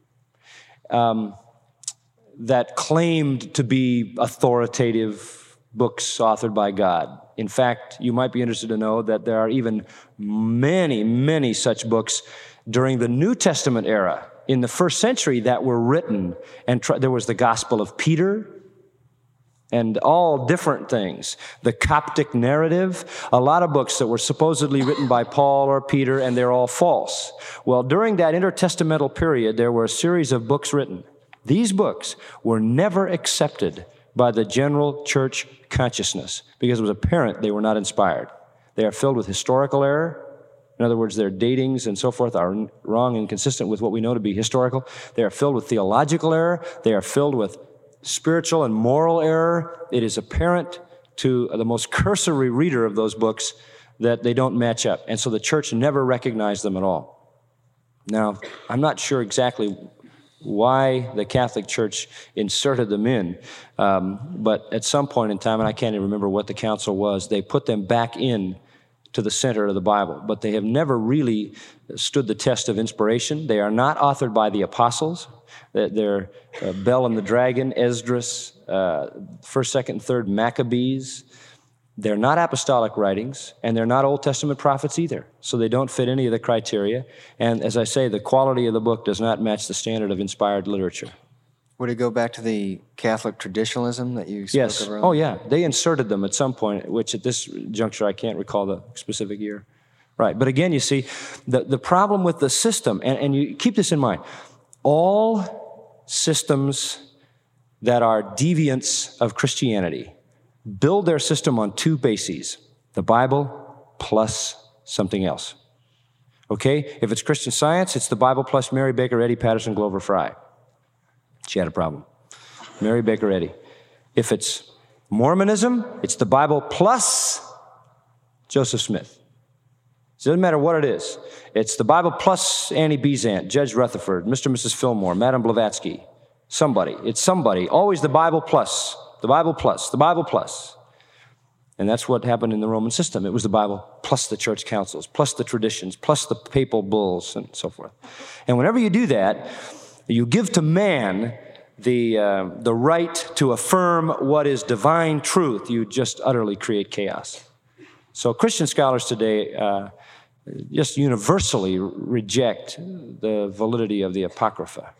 that claimed to be authoritative books authored by God. In fact, you might be interested to know that there are even many, many such books during the New Testament era in the first century that were written. And there was the Gospel of Peter and all different things. The Coptic narrative, a lot of books that were supposedly written by Paul or Peter, and they're all false. Well, during that intertestamental period, there were a series of books written. These books were never accepted by the general church consciousness because it was apparent they were not inspired. They are filled with historical error. In other words, their datings and so forth are wrong and inconsistent with what we know to be historical. They are filled with theological error. They are filled with spiritual and moral error. It is apparent to the most cursory reader of those books that they don't match up. And so the church never recognized them at all. Now, I'm not sure exactly why the Catholic Church inserted them in, but at some point in time, and I can't even remember what the council was, they put them back in to the center of the Bible, but they have never really stood the test of inspiration. They are not authored by the apostles. They're Bel and the Dragon, Esdras, 1st, 2nd, and 3rd Maccabees. They're not apostolic writings, and they're not Old Testament prophets either, so they don't fit any of the criteria. And as I say, the quality of the book does not match the standard of inspired literature. Would it go back to the Catholic traditionalism that you spoke of earlier? Oh, yeah. They inserted them at some point, which at this juncture I can't recall the specific year. Right. But again, you see, the problem with the system, and you keep this in mind, all systems that are deviants of Christianity build their system on two bases, the Bible plus something else. Okay? If it's Christian Science, it's the Bible plus Mary Baker Eddy, Patterson, Glover, Fry. She had a problem. Mary Baker Eddy. If it's Mormonism, it's the Bible plus Joseph Smith. It doesn't matter what it is. It's the Bible plus Annie Besant, Judge Rutherford, Mr. and Mrs. Fillmore, Madame Blavatsky. Somebody. It's somebody. Always the Bible plus, the Bible plus, the Bible plus. And that's what happened in the Roman system. It was the Bible plus the church councils, plus the traditions, plus the papal bulls, and so forth. And whenever you do that, you give to man the right to affirm what is divine truth. You just utterly create chaos. So Christian scholars today just universally reject the validity of the Apocrypha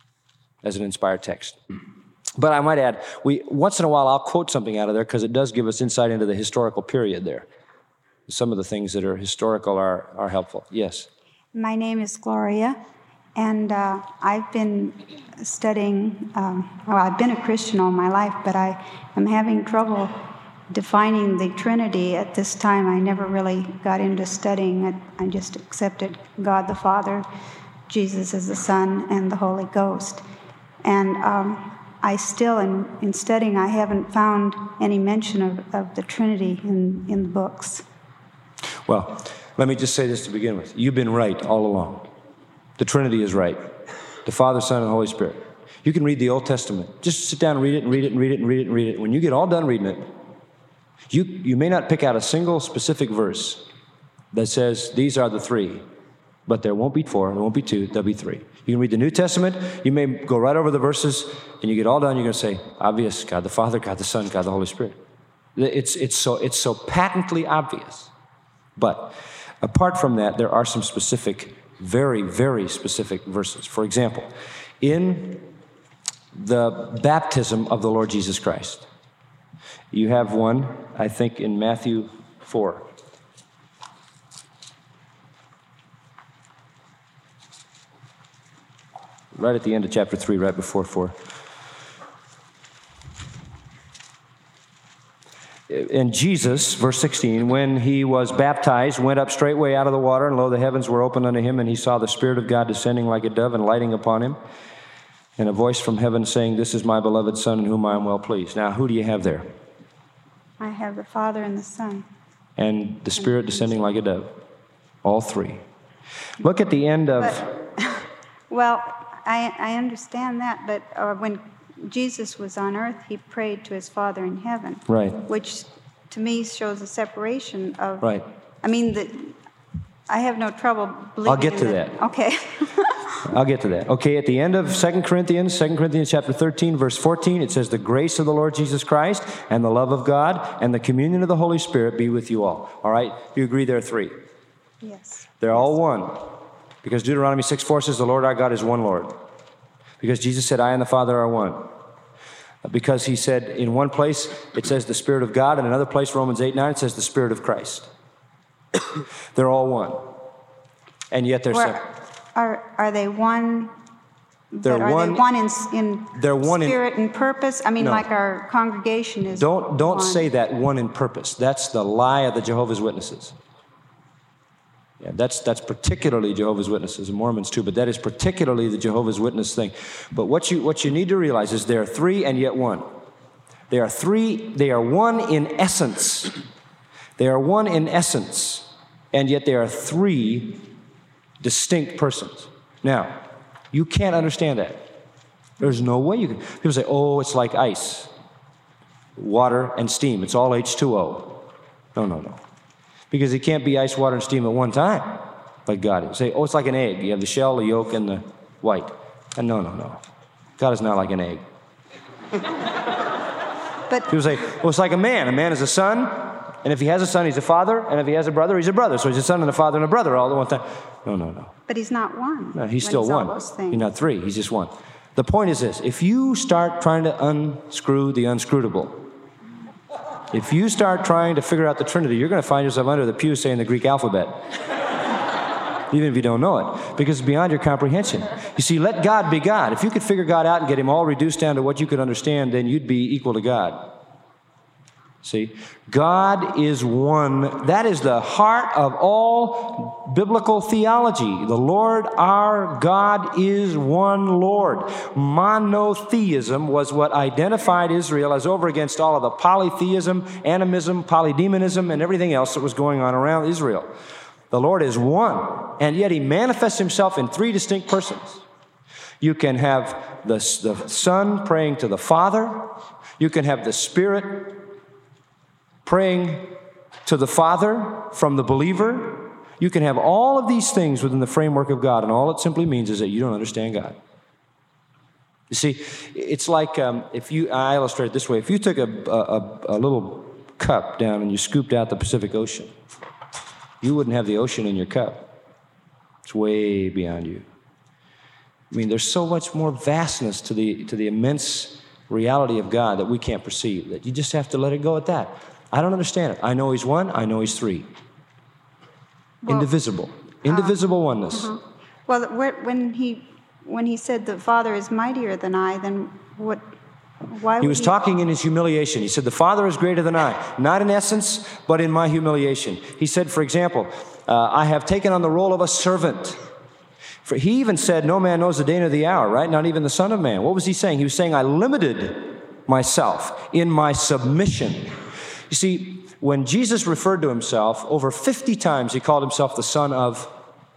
as an inspired text. But I might add, once in a while I'll quote something out of there because it does give us insight into the historical period there. Some of the things that are historical are helpful. Yes? My name is Gloria, and I've been studying, I've been a Christian all my life, but I am having trouble defining the Trinity at this time. I never really got into studying it. I just accepted God the Father, Jesus as the Son, and the Holy Ghost. And I still, in studying, I haven't found any mention of the Trinity in the books. Well, let me just say this to begin with. You've been right all along. The Trinity is right. The Father, Son, and the Holy Spirit. You can read the Old Testament. Just sit down and read it and read it and read it and read it and read it. When you get all done reading it, you may not pick out a single specific verse that says these are the three, but there won't be four, there won't be two, there'll be three. You can read the New Testament, you may go right over the verses, and you get all done, you're going to say, obvious, God the Father, God the Son, God the Holy Spirit. It's so patently obvious. But apart from that, there are some specific, very, very specific verses. For example, in the baptism of the Lord Jesus Christ, you have one, I think, in Matthew 4. Right at the end of chapter 3, right before 4. And Jesus, verse 16, when he was baptized, went up straightway out of the water, and lo, the heavens were opened unto him, and he saw the Spirit of God descending like a dove and lighting upon him, and a voice from heaven saying, this is my beloved Son, in whom I am well pleased. Now, who do you have there? I have the Father and the Son. And the Spirit descending like a dove. All three. Look at the end of... Well, I understand that, but when Jesus was on earth, he prayed to his Father in heaven. Right. Which, to me, shows a separation of... Right. I mean, I have no trouble believing... I'll get to that. Okay. I'll get to that. Okay, at the end of 2 Corinthians chapter 13, verse 14, it says, the grace of the Lord Jesus Christ and the love of God and the communion of the Holy Spirit be with you all. All right? You agree there are three? Yes. They're all one. Because Deuteronomy 6:4 says, the Lord our God is one Lord. Because Jesus said, I and the Father are one. Because he said, in one place, it says the Spirit of God. In another place, Romans 8:9, it says the Spirit of Christ. They're all one. And yet they're separate. Are they one? They're one in spirit and purpose? I mean, no. like our congregation is. Don't say that, one in purpose. That's the lie of the Jehovah's Witnesses. Yeah, that's particularly Jehovah's Witnesses and Mormons too, but that is particularly the Jehovah's Witness thing. But what you need to realize is there are three and yet one. They are one in essence. They are one in essence, and yet there are three distinct persons. Now, you can't understand that. There's no way you can. People say, oh, it's like ice, water, and steam. It's all H2O. No. Because it can't be ice, water, and steam at one time, like God is. Say, oh, it's like an egg. You have the shell, the yolk, and the white. And no. God is not like an egg. But people say, well, it's like a man. A man is a son, and if he has a son, he's a father, and if he has a brother, he's a brother. So he's a son and a father and a brother all at one time. No. But he's not one. No, he's still one. He's not three. He's just one. The point is this. If you start trying to unscrew the unscrutable, if you start trying to figure out the Trinity, you're going to find yourself under the pew saying the Greek alphabet. even if you don't know it, because it's beyond your comprehension. You see, let God be God. If you could figure God out and get him all reduced down to what you could understand, then you'd be equal to God. See, God is one. That is the heart of all biblical theology. The Lord our God is one Lord. Monotheism was what identified Israel as over against all of the polytheism, animism, polydemonism, and everything else that was going on around Israel. The Lord is one, and yet he manifests himself in three distinct persons. You can have the Son praying to the Father. You can have the Spirit praying to the Father from the believer. You can have all of these things within the framework of God, and all it simply means is that you don't understand God. You see, it's like I illustrate it this way. If you took a little cup down and you scooped out the Pacific Ocean, you wouldn't have the ocean in your cup. It's way beyond you. I mean, there's so much more vastness to the immense reality of God that we can't perceive, that you just have to let it go at that. I don't understand it. I know he's one. I know he's three. Well, indivisible oneness. Well, when he said the Father is mightier than I, then what? Why? He was talking in his humiliation. He said, the Father is greater than I. Not in essence, but in my humiliation. He said, for example, I have taken on the role of a servant. For he even said, no man knows the day nor the hour, right? Not even the Son of Man. What was he saying? He was saying, I limited myself in my submission. You see, when Jesus referred to himself, over 50 times he called himself the Son of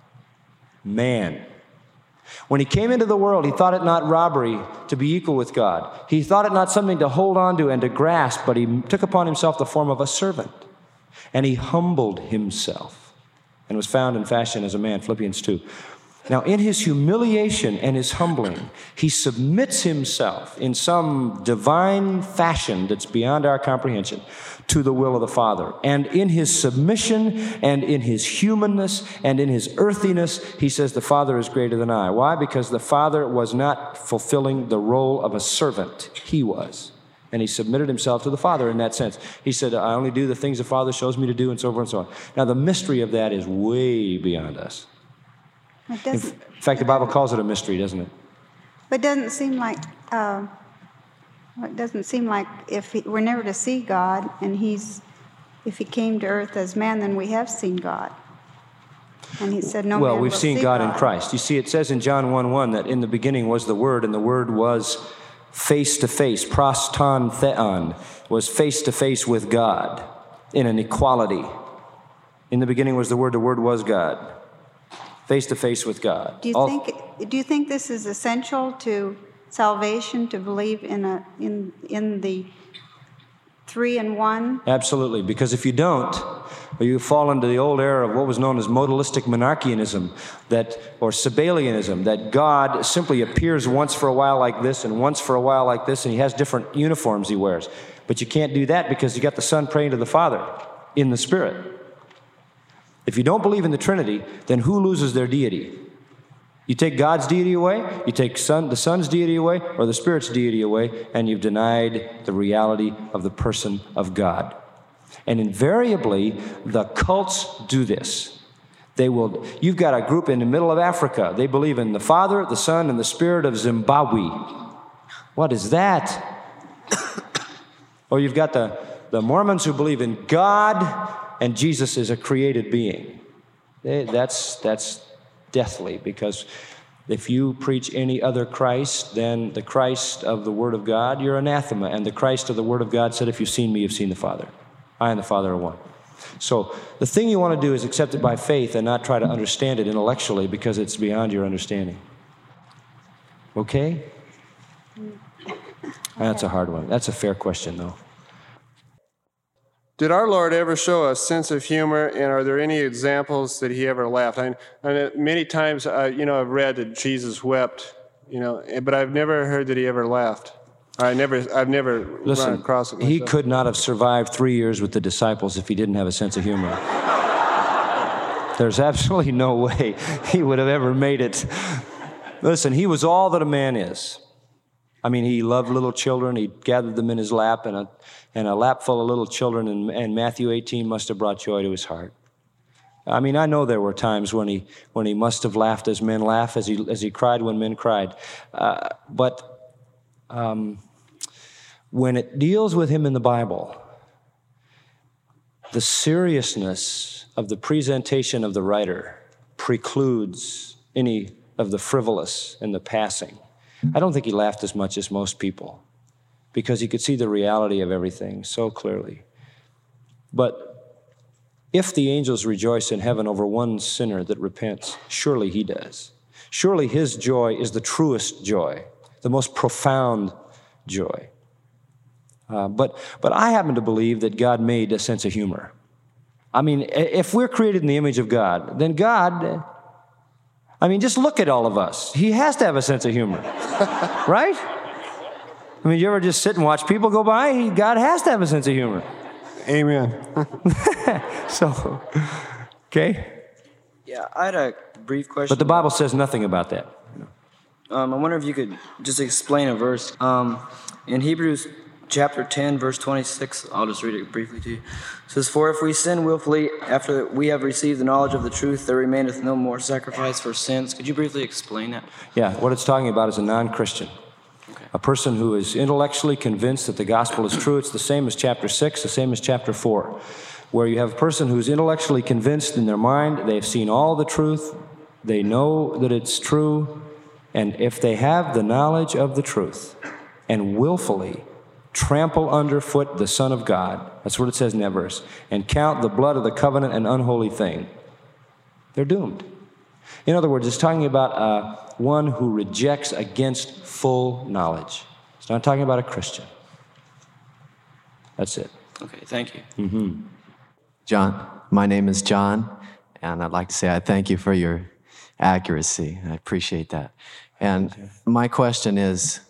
Man. When he came into the world, he thought it not robbery to be equal with God. He thought it not something to hold on to and to grasp, but he took upon himself the form of a servant. And he humbled himself and was found in fashion as a man, Philippians 2. Now, in his humiliation and his humbling, he submits himself in some divine fashion that's beyond our comprehension to the will of the Father. And in his submission and in his humanness and in his earthiness, he says the Father is greater than I. Why? Because the Father was not fulfilling the role of a servant. He was. And he submitted himself to the Father in that sense. He said, I only do the things the Father shows me to do, and so forth and so on. Now, the mystery of that is way beyond us. In fact, the Bible calls it a mystery, doesn't it? But it doesn't seem like if we're never to see God, and if he came to earth as man, then we have seen God. And he said, no man will see God. Well, we've seen God in Christ. You see, it says in John 1:1 that in the beginning was the Word, and the Word was face to face, proston theon, was face to face with God in an equality. In the beginning was the Word was God. Face to face with God. Do you think this is essential to salvation, to believe in the three in one? Absolutely, because if you don't, you fall into the old era of what was known as modalistic monarchianism, or Sabellianism, that God simply appears once for a while like this and once for a while like this, and he has different uniforms he wears. But you can't do that because you got the Son praying to the Father in the Spirit. If you don't believe in the Trinity, then who loses their deity? You take God's deity away, you take the Son's deity away, or the Spirit's deity away, and you've denied the reality of the person of God. And invariably, the cults do this. You've got a group in the middle of Africa. They believe in the Father, the Son, and the Spirit of Zimbabwe. What is that? Or you've got the Mormons who believe in God, and Jesus is a created being. That's deathly, because if you preach any other Christ than the Christ of the Word of God, you're anathema. And the Christ of the Word of God said, if you've seen me, you've seen the Father. I and the Father are one. So the thing you want to do is accept it by faith and not try to understand it intellectually, because it's beyond your understanding. Okay? That's a hard one. That's a fair question, though. Did our Lord ever show a sense of humor, and are there any examples that he ever laughed? I many times, I've read that Jesus wept, but I've never heard that he ever laughed. I've never run across it myself. He could not have survived 3 years with the disciples if he didn't have a sense of humor. There's absolutely no way he would have ever made it. Listen, he was all that a man is. I mean, he loved little children. He gathered them in his lap, and a lap full of little children in Matthew 18 must have brought joy to his heart. I mean, I know there were times when he must have laughed as men laugh, as he cried when men cried. But when it deals with him in the Bible, the seriousness of the presentation of the writer precludes any of the frivolous and the passing. I don't think he laughed as much as most people because he could see the reality of everything so clearly. But if the angels rejoice in heaven over one sinner that repents, surely he does. Surely his joy is the truest joy, the most profound joy. But I happen to believe that God made a sense of humor. I mean, if we're created in the image of God, then God, I mean, just look at all of us. He has to have a sense of humor, right? I mean, you ever just sit and watch people go by? God has to have a sense of humor. Amen. So, okay? Yeah, I had a brief question. But the Bible says nothing about that. I wonder if you could just explain a verse. In Hebrews chapter 10, verse 26, I'll just read it briefly to you. It says, "For if we sin willfully after we have received the knowledge of the truth, there remaineth no more sacrifice for sins." Could you briefly explain that? Yeah, what it's talking about is a non-Christian. A person who is intellectually convinced that the gospel is true. It's the same as chapter 6, the same as chapter 4, where you have a person who's intellectually convinced in their mind, they've seen all the truth, they know that it's true, and if they have the knowledge of the truth and willfully trample underfoot the Son of God, that's what it says in that verse, and count the blood of the covenant an unholy thing, they're doomed. In other words, it's talking about one who rejects against full knowledge. It's not talking about a Christian. That's it. Okay, thank you. Mm-hmm. John, my name is John, and I'd like to say I thank you for your accuracy. I appreciate that. And my question is,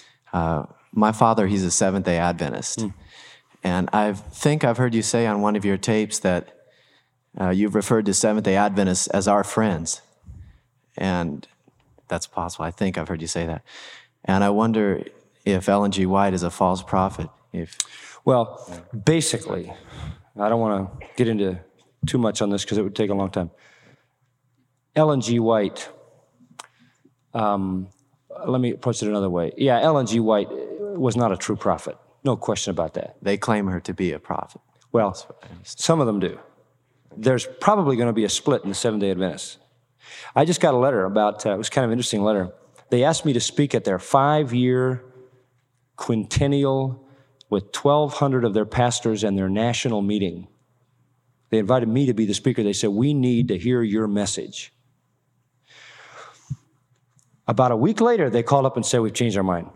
my father, he's a Seventh-day Adventist. And I think I've heard you say on one of your tapes that you've referred to Seventh-day Adventists as our friends. And that's possible. I think I've heard you say that. And I wonder if Ellen G. White is a false prophet. Well, basically, I don't want to get into too much on this because it would take a long time. Ellen G. White, let me approach it another way. Yeah, Ellen G. White was not a true prophet. No question about that. They claim her to be a prophet. Well, some of them do. There's probably going to be a split in the Seventh-day Adventists. I just got a letter about, it was kind of an interesting letter. They asked me to speak at their 5-year quintennial with 1,200 of their pastors and their national meeting. They invited me to be the speaker. They said, we need to hear your message. About a week later, they called up and said, we've changed our mind.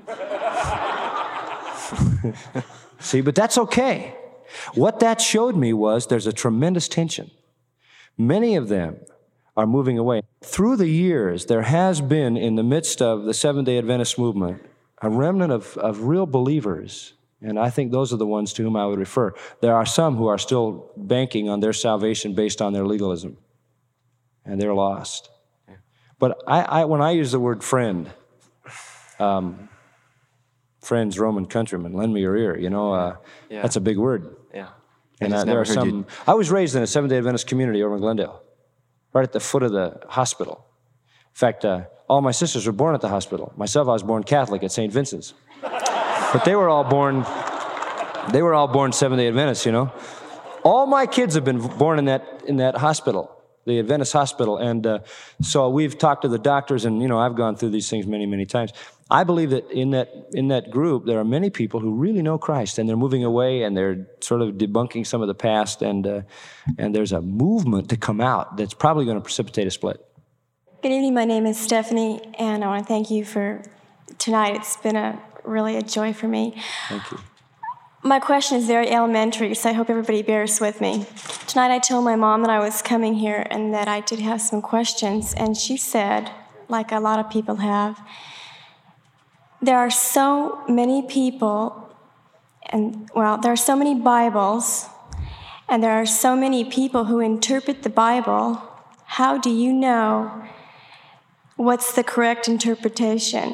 See, but that's okay. What that showed me was there's a tremendous tension. Many of them are moving away. Through the years, there has been, in the midst of the Seventh-day Adventist movement, a remnant of real believers, and I think those are the ones to whom I would refer. There are some who are still banking on their salvation based on their legalism, and they're lost. But when I use the word friend, friends, Roman countrymen, lend me your ear, that's a big word. Yeah. And there are some. I was raised in a Seventh-day Adventist community over in Glendale, right at the foot of the hospital. In fact, all my sisters were born at the hospital. Myself, I was born Catholic at St. Vincent's. But they were all born Seventh-day Adventists, All my kids have been born in that hospital, the Adventist hospital. And so we've talked to the doctors, and, I've gone through these things many, many times. I believe that in that group, there are many people who really know Christ, and they're moving away, and they're sort of debunking some of the past, and there's a movement to come out that's probably going to precipitate a split. Good evening. My name is Stephanie, and I want to thank you for tonight. It's been really a joy for me. Thank you. My question is very elementary, so I hope everybody bears with me. Tonight I told my mom that I was coming here and that I did have some questions, and she said, like a lot of people have, there are so many people, there are so many Bibles, and there are so many people who interpret the Bible. How do you know what's the correct interpretation?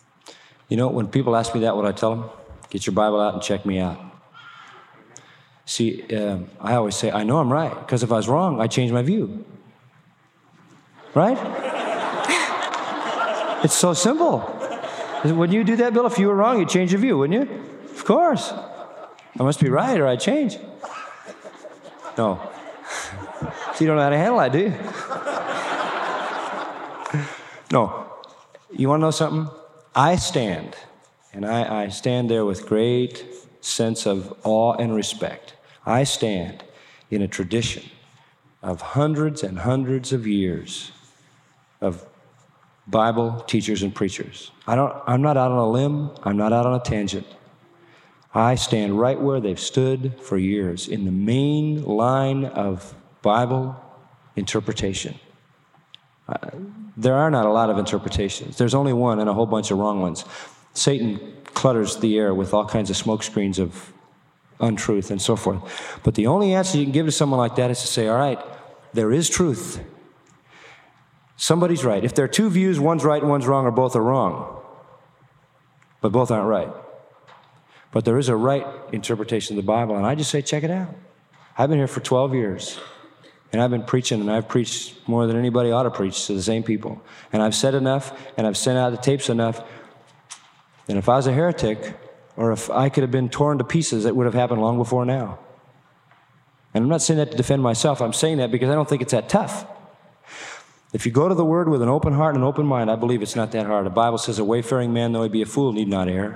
When people ask me that, what I tell them? Get your Bible out and check me out. See, I always say, I know I'm right, because if I was wrong, I'd change my view. Right? It's so simple. Wouldn't you do that, Bill? If you were wrong, you'd change your view, wouldn't you? Of course. I must be right or I'd change. No. So you don't know how to handle that, do you? No. You want to know something? I stand, and I stand there with great sense of awe and respect. I stand in a tradition of hundreds and hundreds of years of Bible teachers and preachers. I'm not out on a limb. I'm not out on a tangent. I stand right where they've stood for years in the main line of Bible interpretation. There are not a lot of interpretations. There's only one and a whole bunch of wrong ones. Satan clutters the air with all kinds of smoke screens of untruth and so forth. But the only answer you can give to someone like that is to say, all right, there is truth. Somebody's right. If there are two views, one's right and one's wrong, or both are wrong. But both aren't right. But there is a right interpretation of the Bible, and I just say, check it out. I've been here for 12 years, and I've been preaching, and I've preached more than anybody ought to preach to the same people. And I've said enough, and I've sent out the tapes enough, and if I was a heretic, or if I could have been torn to pieces, it would have happened long before now. And I'm not saying that to defend myself. I'm saying that because I don't think it's that tough. If you go to the Word with an open heart and an open mind, I believe it's not that hard. The Bible says, a wayfaring man, though he be a fool, need not err.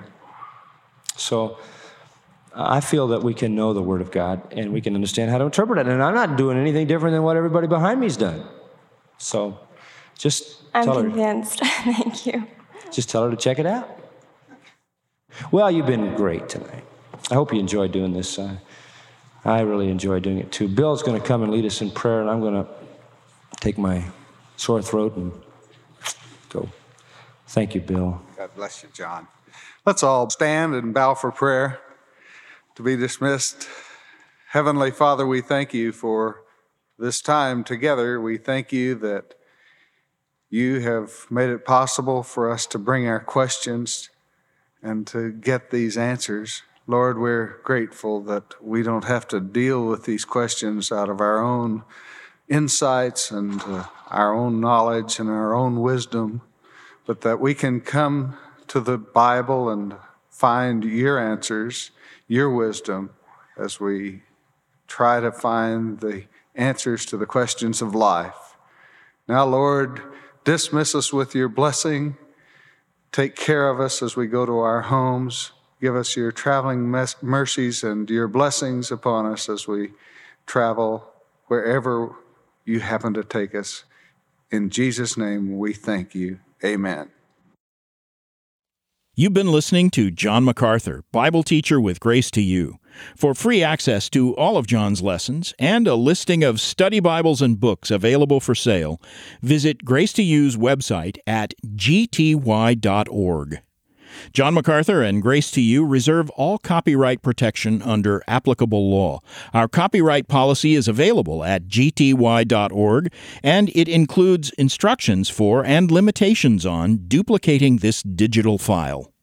So I feel that we can know the Word of God, and we can understand how to interpret it. And I'm not doing anything different than what everybody behind me's done. So just tell her. I'm convinced. Thank you. Just tell her to check it out. Well, you've been great tonight. I hope you enjoyed doing this. I really enjoy doing it, too. Bill's going to come and lead us in prayer, and I'm going to take my sore throat and go. Thank you, Bill. God bless you, John. Let's all stand and bow for prayer to be dismissed. Heavenly Father, we thank you for this time together. We thank you that you have made it possible for us to bring our questions and to get these answers. Lord, we're grateful that we don't have to deal with these questions out of our own insights and our own knowledge and our own wisdom, but that we can come to the Bible and find your answers, your wisdom, as we try to find the answers to the questions of life. Now, Lord, dismiss us with your blessing. Take care of us as we go to our homes. Give us your traveling mercies and your blessings upon us as we travel wherever you happen to take us. In Jesus' name, we thank you. Amen. You've been listening to John MacArthur, Bible teacher with Grace to You. For free access to all of John's lessons and a listing of study Bibles and books available for sale, visit Grace to You's website at gty.org. John MacArthur and Grace to You reserve all copyright protection under applicable law. Our copyright policy is available at gty.org, and it includes instructions for and limitations on duplicating this digital file.